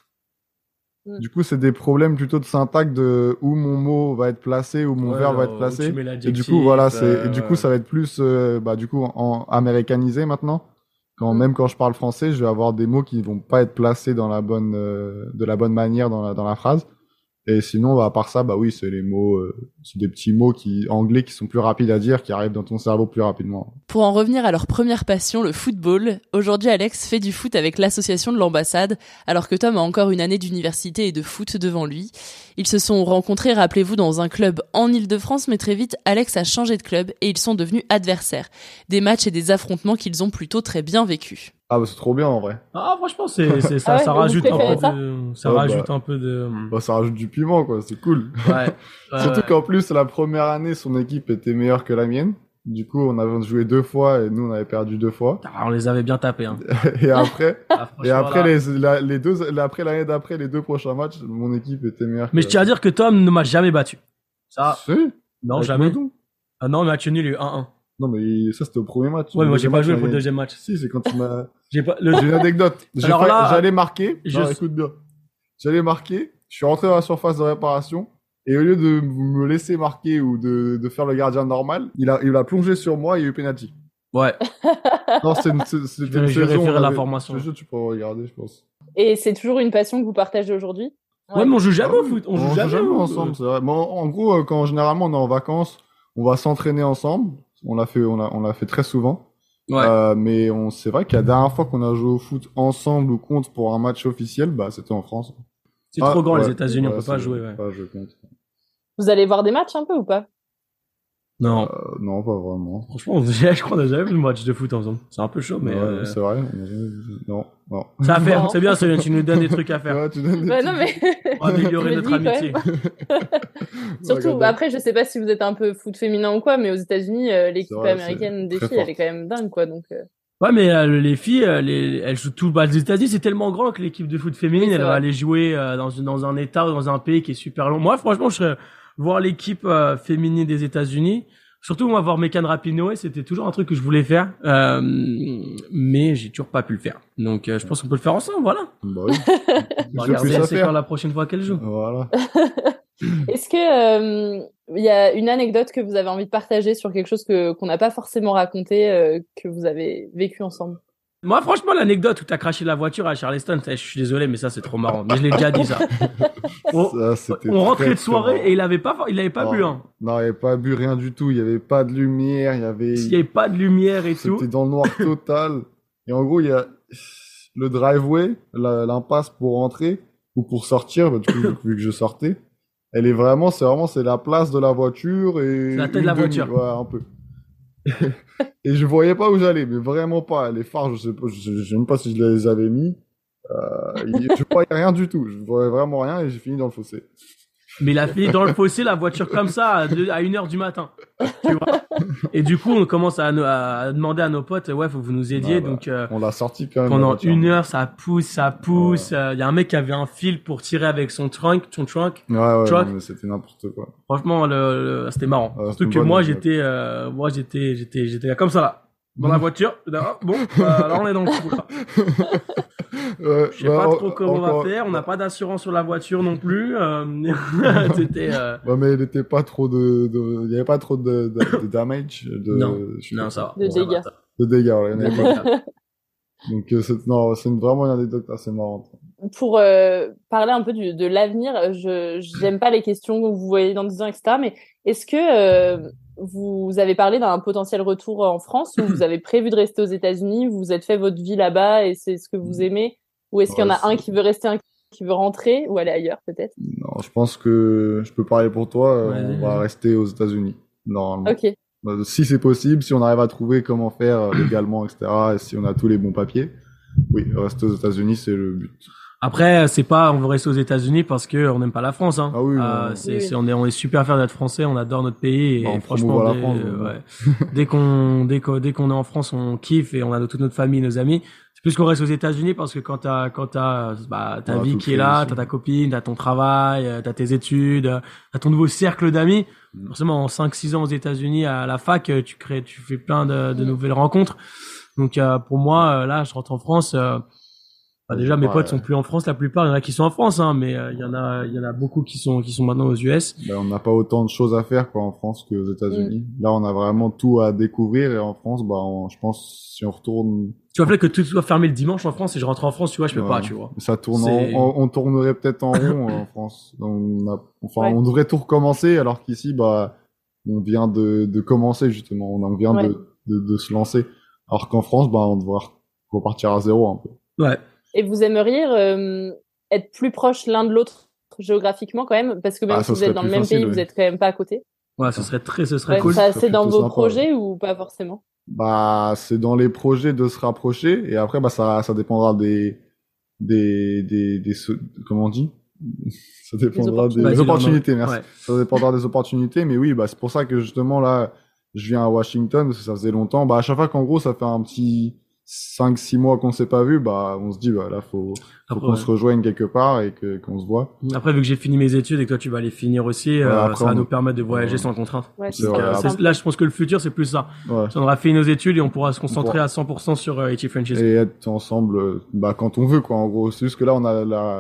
Du coup, c'est des problèmes plutôt de syntaxe de où mon mot va être placé, où mon verbe va être placé. Et du coup, voilà, et du coup, ça va être plus, du coup, en américanisé maintenant. Même quand je parle français, je vais avoir des mots qui vont pas être placés dans de la bonne manière dans la phrase. Et sinon, à part ça, oui, c'est les mots, c'est des petits mots anglais qui sont plus rapides à dire, qui arrivent dans ton cerveau plus rapidement. Pour en revenir à leur première passion, le football, aujourd'hui Alex fait du foot avec l'association de l'ambassade, alors que Tom a encore une année d'université et de foot devant lui. Ils se sont rencontrés, rappelez-vous, dans un club en Île-de-France, mais très vite, Alex a changé de club et ils sont devenus adversaires. Des matchs et des affrontements qu'ils ont plutôt très bien vécus. Ah c'est trop bien en vrai. Ah franchement c'est ça, ça rajoute un peu de ça rajoute du piment quoi, c'est cool. Ouais. Surtout qu'en plus la première année son équipe était meilleure que la mienne. Du coup on avait joué 2 fois et nous on avait perdu 2 fois. On les avait bien tapés hein. Et après après l'année d'après les 2 prochains matchs, mon équipe était meilleure. Mais je tiens à dire que Tom ne m'a jamais battu. Ça. Si. Non, jamais. Ah non, match nul, il y a eu 1-1. Non, mais ça, c'était au premier match. Ouais, mais moi, j'ai pas joué pour le deuxième match. Si, c'est quand tu m'as... J'ai une anecdote. J'allais marquer. Non, écoute bien. J'allais marquer. Je suis rentré dans la surface de réparation. Et au lieu de me laisser marquer ou de faire le gardien normal, il a plongé sur moi et il y a eu penalty. Ouais. Non, c'était une saison. Je vais référer l'information. Tu peux regarder, je pense. Et c'est toujours une passion que vous partagez aujourd'hui? Ouais, mais on joue jamais au foot. On joue jamais ensemble, c'est vrai. Mais en gros, quand généralement on est en vacances, on va s'entraîner ensemble. On l'a fait très souvent. Ouais. Mais c'est vrai que la dernière fois qu'on a joué au foot ensemble ou contre pour un match officiel, c'était en France. C'est trop grand les États-Unis, on peut pas jouer. Pas jouer contre. Vous allez voir des matchs un peu ou pas? Non. Non, pas vraiment. Franchement, je crois qu'on a jamais vu le match de foot ensemble. C'est un peu chaud, mais. Ouais, c'est vrai. Non. Ça à faire. C'est bien, tu nous donnes des trucs à faire. Ouais, tu donnes des non, mais. Pour améliorer notre amitié. Surtout, après, je sais pas si vous êtes un peu foot féminin ou quoi, mais aux États-Unis, l'équipe américaine des filles, elle est quand même dingue, quoi, donc. Ouais, mais les filles, elles jouent tout. Les États-Unis, c'est tellement grand que l'équipe de foot féminine, elle va aller jouer dans un état ou dans un pays qui est super long. Moi, franchement, je serais voir l'équipe féminine des États-Unis. Surtout, moi, voir Megan Rapinoe, c'était toujours un truc que je voulais faire, mais j'ai toujours pas pu le faire. Donc, je pense qu'on peut le faire ensemble, voilà. Bah oui. Regardez, c'est quand la prochaine fois qu'elle joue. Voilà. Est-ce que il y a une anecdote que vous avez envie de partager sur quelque chose qu'on n'a pas forcément raconté, que vous avez vécu ensemble? Moi, franchement, l'anecdote où t'as craché la voiture à Charleston, je suis désolé, mais ça, c'est trop marrant. Mais je l'ai déjà dit, ça. On rentrait de soirée et il avait pas bu, hein. Non, il avait pas bu rien du tout. Il y avait pas de lumière, il y avait pas de lumière et tout. C'était dans le noir total. Et en gros, il y a le driveway, l'impasse pour rentrer ou pour sortir, bah, du coup, vu que je sortais. Elle est vraiment, c'est la place de la voiture et. C'est la tête de la voiture. Ouais, un peu. Et je voyais pas où j'allais, mais vraiment pas. Les phares, je sais pas, je sais même pas si je les avais mis. Je voyais rien du tout. Je voyais vraiment rien et j'ai fini dans le fossé. Mais il a fini dans le fossé, la voiture comme ça, à 1h du matin. Tu vois. Et du coup, on commence à demander à nos potes, ouais, faut que vous nous aidiez. Donc, on l'a sorti quand même. Pendant 1 heure, ça pousse. Il y a un mec qui avait un fil pour tirer avec son trunk. Ouais, non, mais c'était n'importe quoi. Franchement, c'était marrant. Surtout que moi, j'étais là comme ça, là. Dans la voiture. Bon, alors on est dans le coup, là. Je sais pas trop comment on va faire. On n'a pas d'assurance sur la voiture non plus. C'était. Ouais, mais il était pas trop il y avait pas trop de damage. Non, ça va. De dégâts. De dégâts, ouais. Donc c'est vraiment une anecdote assez marrante. Pour parler un peu de l'avenir, j'aime pas les questions que vous voyez dans 10 ans, etc. Mais est-ce que vous avez parlé d'un potentiel retour en France ou vous avez prévu de rester aux États-Unis, vous vous êtes fait votre vie là-bas et c'est ce que vous aimez, ou est-ce qu'il y en a un qui veut rester, un qui veut rentrer ou aller ailleurs peut-être? Non, je pense que je peux parler pour toi. On va rester aux États-Unis normalement. Ok. Si c'est possible, si on arrive à trouver comment faire légalement, etc. Et si on a tous les bons papiers, oui, rester aux États-Unis, c'est le but. Après, c'est pas, on veut rester aux États-Unis parce que on n'aime pas la France, hein. Ah oui, on est super fiers d'être français, on adore notre pays et franchement, dès qu'on est en France, on kiffe et on a toute notre famille, nos amis. C'est plus qu'on reste aux États-Unis parce que quand t'as ta vie qui est là, t'as ta copine, t'as ton travail, t'as tes études, t'as ton nouveau cercle d'amis. Forcément, en 5-6 ans aux États-Unis, à la fac, tu fais plein de nouvelles rencontres. Donc, pour moi, là, je rentre en France, déjà, mes potes sont plus en France, la plupart. Il y en a qui sont en France, hein, mais il y en a beaucoup qui sont maintenant aux US. On n'a pas autant de choses à faire, quoi, en France qu'aux États-Unis. Là, on a vraiment tout à découvrir et en France, je pense, si on retourne. Tu vois, que tout soit fermé le dimanche en France et je rentre en France, tu vois, je peux pas, tu vois. Ça tourne on tournerait peut-être en rond en France. On devrait tout recommencer alors qu'ici, on vient de commencer, justement. On vient de se lancer. Alors qu'en France, on devrait repartir à zéro un peu. Ouais. Et vous aimeriez être plus proches l'un de l'autre géographiquement quand même, parce que même si vous êtes dans le même pays, vous êtes quand même pas à côté. Ouais, ce serait cool. C'est dans vos projets ou pas forcément? C'est dans les projets de se rapprocher et après ça dépendra des comment on dit? Ça dépendra des opportunités, merci. Ouais. Ça dépendra des opportunités, mais oui, c'est pour ça que justement là, je viens à Washington parce que ça faisait longtemps. À chaque fois qu'en gros ça fait un petit 5-6 mois qu'on s'est pas vu, on se dit là faut qu'on se rejoigne quelque part et qu'on se voit. Après, vu que j'ai fini mes études et que toi tu vas les finir aussi, ça va nous permettre de voyager sans contrainte. Ouais, là, je pense que le futur c'est plus ça. Ouais. On aura fini nos études et on pourra se concentrer à 100% sur Itchy Frenchies. Et être ensemble quand on veut, quoi. En gros, c'est juste que là on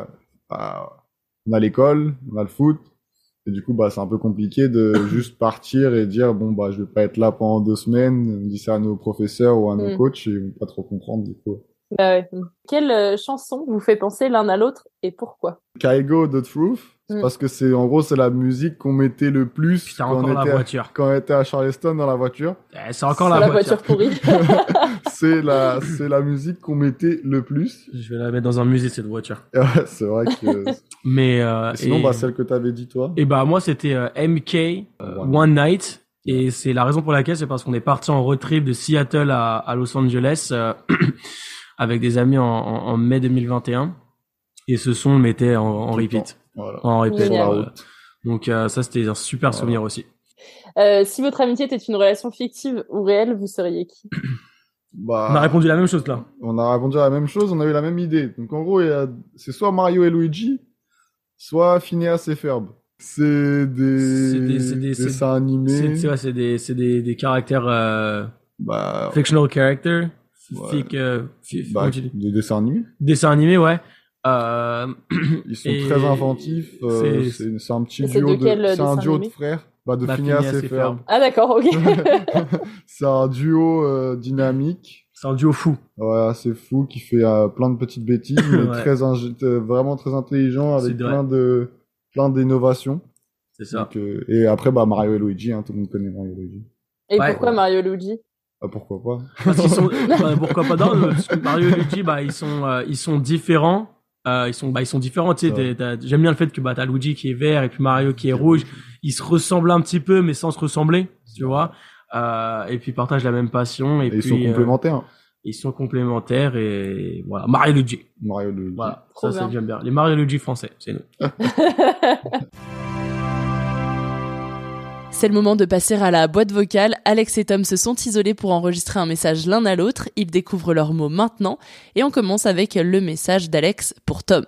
a l'école, on a le foot. Et du coup, c'est un peu compliqué de juste partir et dire, je vais pas être là pendant 2 semaines. On dit ça à nos professeurs ou à nos coachs et ils vont pas trop comprendre, du coup. Quelle chanson vous fait penser l'un à l'autre et pourquoi? Kygo, The Truth. C'est parce que c'est la musique qu'on mettait le plus quand on était à Charleston dans la voiture. C'est encore la voiture pourrie. c'est la musique qu'on mettait le plus. Je vais la mettre dans un musée, cette voiture. C'est vrai que... Mais, sinon, celle que t'avais dit, toi? Et moi, c'était, MK, One Night. Et c'est la raison pour laquelle, c'est parce qu'on est parti en road trip de Seattle à Los Angeles, avec des amis en mai 2021. Et ce son le mettait en repeat. Voilà. En repeat. Donc, ça, c'était un super souvenir aussi. Si votre amitié était une relation fictive ou réelle, vous seriez qui? On a répondu la même chose, là. On a répondu à la même chose, on a eu la même idée. Donc, en gros, c'est soit Mario et Luigi, soit Phineas et Ferb. C'est des dessins animés. C'est des caractères, fictional characters. Des dessins animés. Dessins animés, ouais. Ils sont très inventifs. C'est un petit duo de frères. De Phineas et Ferb. Ah d'accord, ok. C'est un duo dynamique. C'est un duo fou. Ouais, c'est fou, qui fait plein de petites bêtises, mais vraiment très intelligent, avec plein d'innovations. C'est ça. Donc, et après, Mario et Luigi, tout le monde connaît Mario et Luigi. Et pourquoi Mario et Luigi? Pourquoi pas? Parce qu'ils sont, pourquoi pas? Non, parce que Mario et Luigi, ils sont différents. Ils sont différents, tu sais. J'aime bien le fait que t'as Luigi qui est vert et puis Mario qui est rouge. Ils se ressemblent un petit peu, mais sans se ressembler, tu vois. Et puis ils partagent la même passion. Et puis, ils sont complémentaires. Ils sont complémentaires et voilà. Mario et Luigi. Voilà. Ça, c'est j'aime bien. Les Mario et Luigi français, c'est nous. C'est le moment de passer à la boîte vocale. Alex et Tom se sont isolés pour enregistrer un message l'un à l'autre. Ils découvrent leurs mots maintenant. Et on commence avec le message d'Alex pour Tom.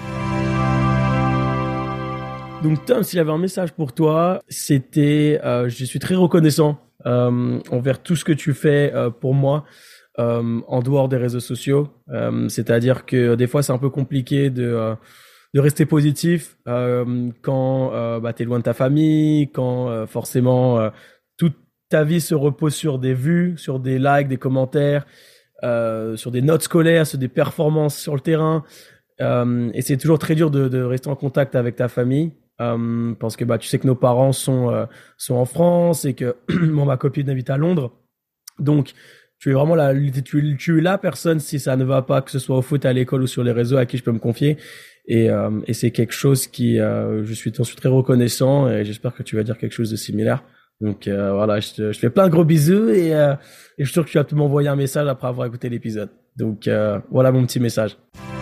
Donc Tom, s'il y avait un message pour toi, c'était je suis très reconnaissant envers tout ce que tu fais pour moi en dehors des réseaux sociaux. C'est-à-dire que des fois c'est un peu compliqué de rester positif quand t'es loin de ta famille, quand forcément toute ta vie se repose sur des vues, sur des likes, des commentaires, sur des notes scolaires, sur des performances sur le terrain. Et c'est toujours très dur de rester en contact avec ta famille parce que tu sais que nos parents sont en France et que ma copine habite à Londres. Donc tu es vraiment tu es la personne si ça ne va pas, que ce soit au foot, à l'école ou sur les réseaux, à qui je peux me confier. Et c'est quelque chose qui je suis très reconnaissant et j'espère que tu vas dire quelque chose de similaire. Donc voilà, je fais plein de gros bisous et je suis sûr que tu vas te m'envoyer un message après avoir écouté l'épisode. Donc voilà mon petit message.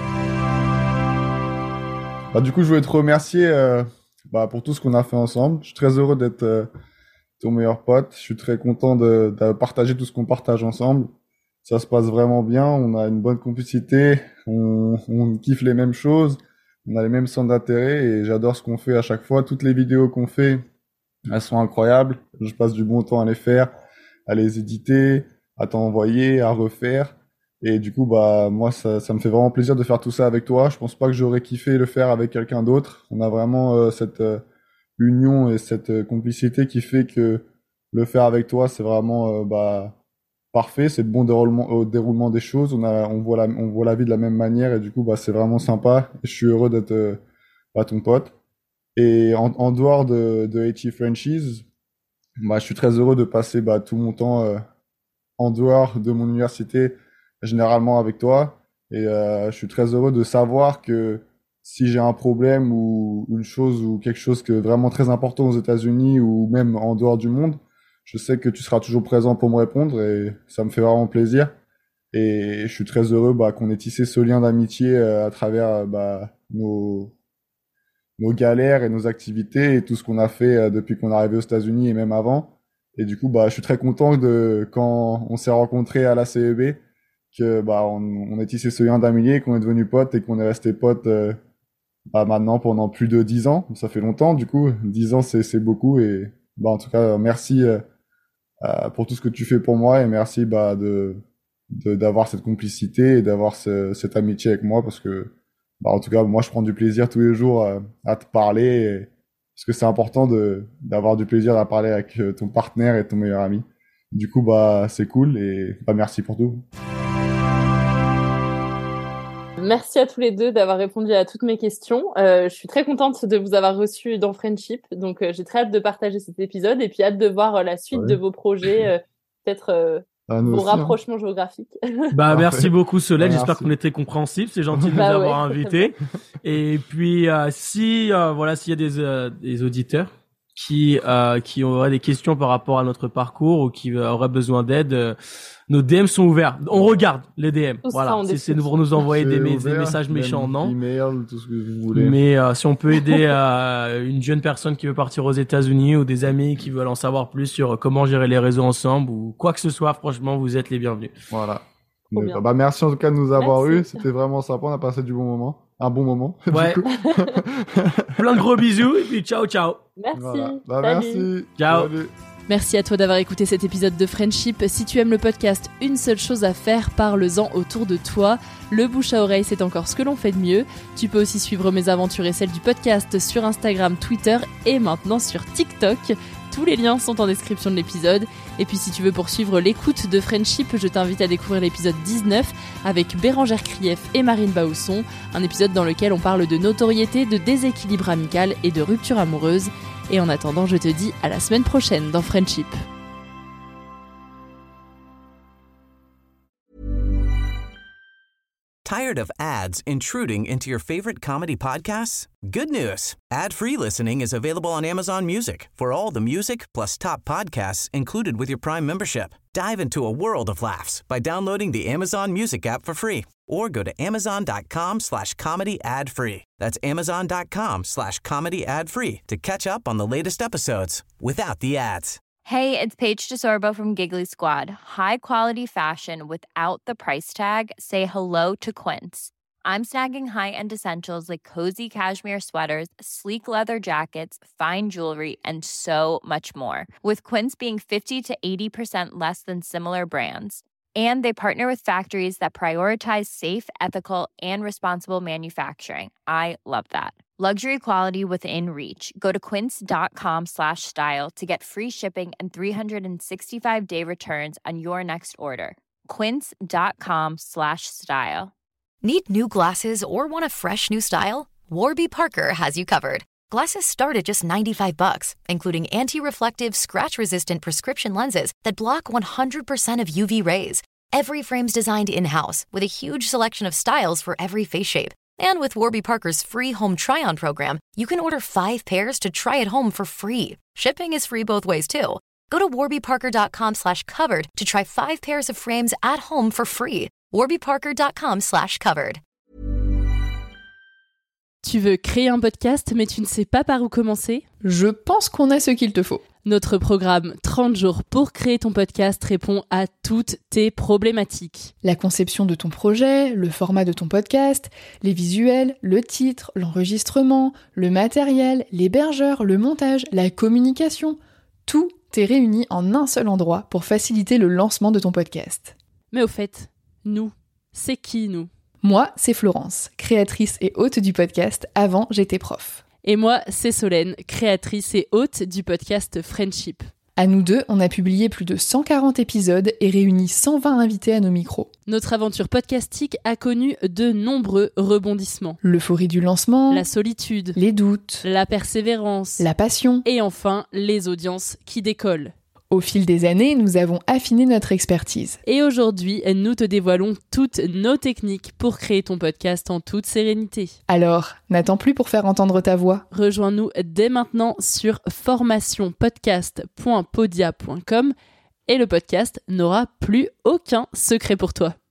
Du coup, je voulais te remercier pour tout ce qu'on a fait ensemble. Je suis très heureux d'être ton meilleur pote. Je suis très content de partager tout ce qu'on partage ensemble. Ça se passe vraiment bien, on a une bonne complicité, on kiffe les mêmes choses, on a les mêmes centres d'intérêt et j'adore ce qu'on fait à chaque fois. Toutes les vidéos qu'on fait, elles sont incroyables. Je passe du bon temps à les faire, à les éditer, à t'envoyer, à refaire. Et du coup, moi, ça me fait vraiment plaisir de faire tout ça avec toi. Je pense pas que j'aurais kiffé le faire avec quelqu'un d'autre. On a vraiment cette union et cette complicité qui fait que le faire avec toi, c'est vraiment parfait, c'est le bon déroulement des choses. On voit la vie de la même manière et du coup, c'est vraiment sympa. Et je suis heureux d'être ton pote. Et en dehors de HE Frenchies, je suis très heureux de passer tout mon temps en dehors de mon université, généralement avec toi. Et je suis très heureux de savoir que si j'ai un problème ou une chose ou quelque chose que vraiment très important aux États-Unis ou même en dehors du monde, je sais que tu seras toujours présent pour me répondre et ça me fait vraiment plaisir. Et je suis très heureux qu'on ait tissé ce lien d'amitié à travers nos galères et nos activités et tout ce qu'on a fait depuis qu'on est arrivé aux États-Unis et même avant. Et du coup, je suis très content quand on s'est rencontrés à la CEB, que on ait tissé ce lien d'amitié, qu'on est devenus potes et qu'on est resté potes maintenant pendant plus de 10 ans. Ça fait longtemps, du coup. 10 ans, c'est beaucoup. Et en tout cas, merci pour tout ce que tu fais pour moi et merci d'avoir cette complicité et d'avoir cette amitié avec moi parce que en tout cas moi je prends du plaisir tous les jours à te parler parce que c'est important d'avoir du plaisir à parler avec ton partenaire et ton meilleur ami. Du coup c'est cool et merci pour tout. Merci à tous les deux d'avoir répondu à toutes mes questions. Je suis très contente de vous avoir reçus dans Friendship. Donc, j'ai très hâte de partager cet épisode et puis hâte de voir la suite de vos projets, peut-être vos rapprochements géographiques. Merci beaucoup Solène. J'espère qu'on était compréhensible. C'est gentil de nous avoir invités. Et puis, s'il y a des auditeurs qui auraient des questions par rapport à notre parcours ou qui auraient besoin d'aide, nos DM sont ouverts. On regarde les DM. Voilà. Si c'est pour nous envoyer des messages méchants, non. Email, tout ce que vous voulez. Mais si on peut aider une jeune personne qui veut partir aux États-Unis ou des amis qui veulent en savoir plus sur comment gérer les réseaux ensemble ou quoi que ce soit, franchement, vous êtes les bienvenus. Voilà. Merci en tout cas de nous avoir eu. C'était vraiment sympa. On a passé un bon moment. Ouais. Du coup. Plein de gros bisous et puis ciao. Merci. Voilà. Merci. Ciao. Salut. Merci à toi d'avoir écouté cet épisode de Friendship. Si tu aimes le podcast, une seule chose à faire, parle-en autour de toi. Le bouche à oreille, c'est encore ce que l'on fait de mieux. Tu peux aussi suivre mes aventures et celles du podcast sur Instagram, Twitter et maintenant sur TikTok. Tous les liens sont en description de l'épisode. Et puis si tu veux poursuivre l'écoute de Friendship, je t'invite à découvrir l'épisode 19 avec Bérangère Krief et Marine Bausson, un épisode dans lequel on parle de notoriété, de déséquilibre amical et de rupture amoureuse. Et en attendant, je te dis à la semaine prochaine dans Friendship. Tired of ads intruding into your favorite comedy podcasts? Good news. Ad-free listening is available on Amazon Music for all the music plus top podcasts included with your Prime membership. Dive into a world of laughs by downloading the Amazon Music app for free or go to amazon.com/comedy ad-free. That's amazon.com/comedy ad-free to catch up on the latest episodes without the ads. Hey, it's Paige DeSorbo from Giggly Squad. High quality fashion without the price tag. Say hello to Quince. I'm snagging high-end essentials like cozy cashmere sweaters, sleek leather jackets, fine jewelry, and so much more. With Quince being 50 to 80% less than similar brands. And they partner with factories that prioritize safe, ethical, and responsible manufacturing. I love that. Luxury quality within reach. Go to quince.com/style to get free shipping and 365-day returns on your next order. Quince.com/style. Need new glasses or want a fresh new style? Warby Parker has you covered. Glasses start at just $95, including anti-reflective, scratch-resistant prescription lenses that block 100% of UV rays. Every frame's designed in-house with a huge selection of styles for every face shape. And with Warby Parker's free home try-on program, you can order 5 pairs to try at home for free. Shipping is free both ways, too. Go to warbyparker.com/covered to try 5 pairs of frames at home for free. warbyparker.com/covered. Tu veux créer un podcast mais tu ne sais pas par où commencer ? Je pense qu'on a ce qu'il te faut. Notre programme 30 jours pour créer ton podcast répond à toutes tes problématiques. La conception de ton projet, le format de ton podcast, les visuels, le titre, l'enregistrement, le matériel, l'hébergeur, le montage, la communication, tout est réuni en un seul endroit pour faciliter le lancement de ton podcast. Mais au fait, nous, c'est qui nous ? Moi, c'est Florence, créatrice et hôte du podcast Avant j'étais prof. Et moi, c'est Solène, créatrice et hôte du podcast Friendship. À nous deux, on a publié plus de 140 épisodes et réuni 120 invités à nos micros. Notre aventure podcastique a connu de nombreux rebondissements. L'euphorie du lancement, la solitude, les doutes, la persévérance, la passion et enfin les audiences qui décollent. Au fil des années, nous avons affiné notre expertise. Et aujourd'hui, nous te dévoilons toutes nos techniques pour créer ton podcast en toute sérénité. Alors, n'attends plus pour faire entendre ta voix. Rejoins-nous dès maintenant sur formationpodcast.podia.com et le podcast n'aura plus aucun secret pour toi.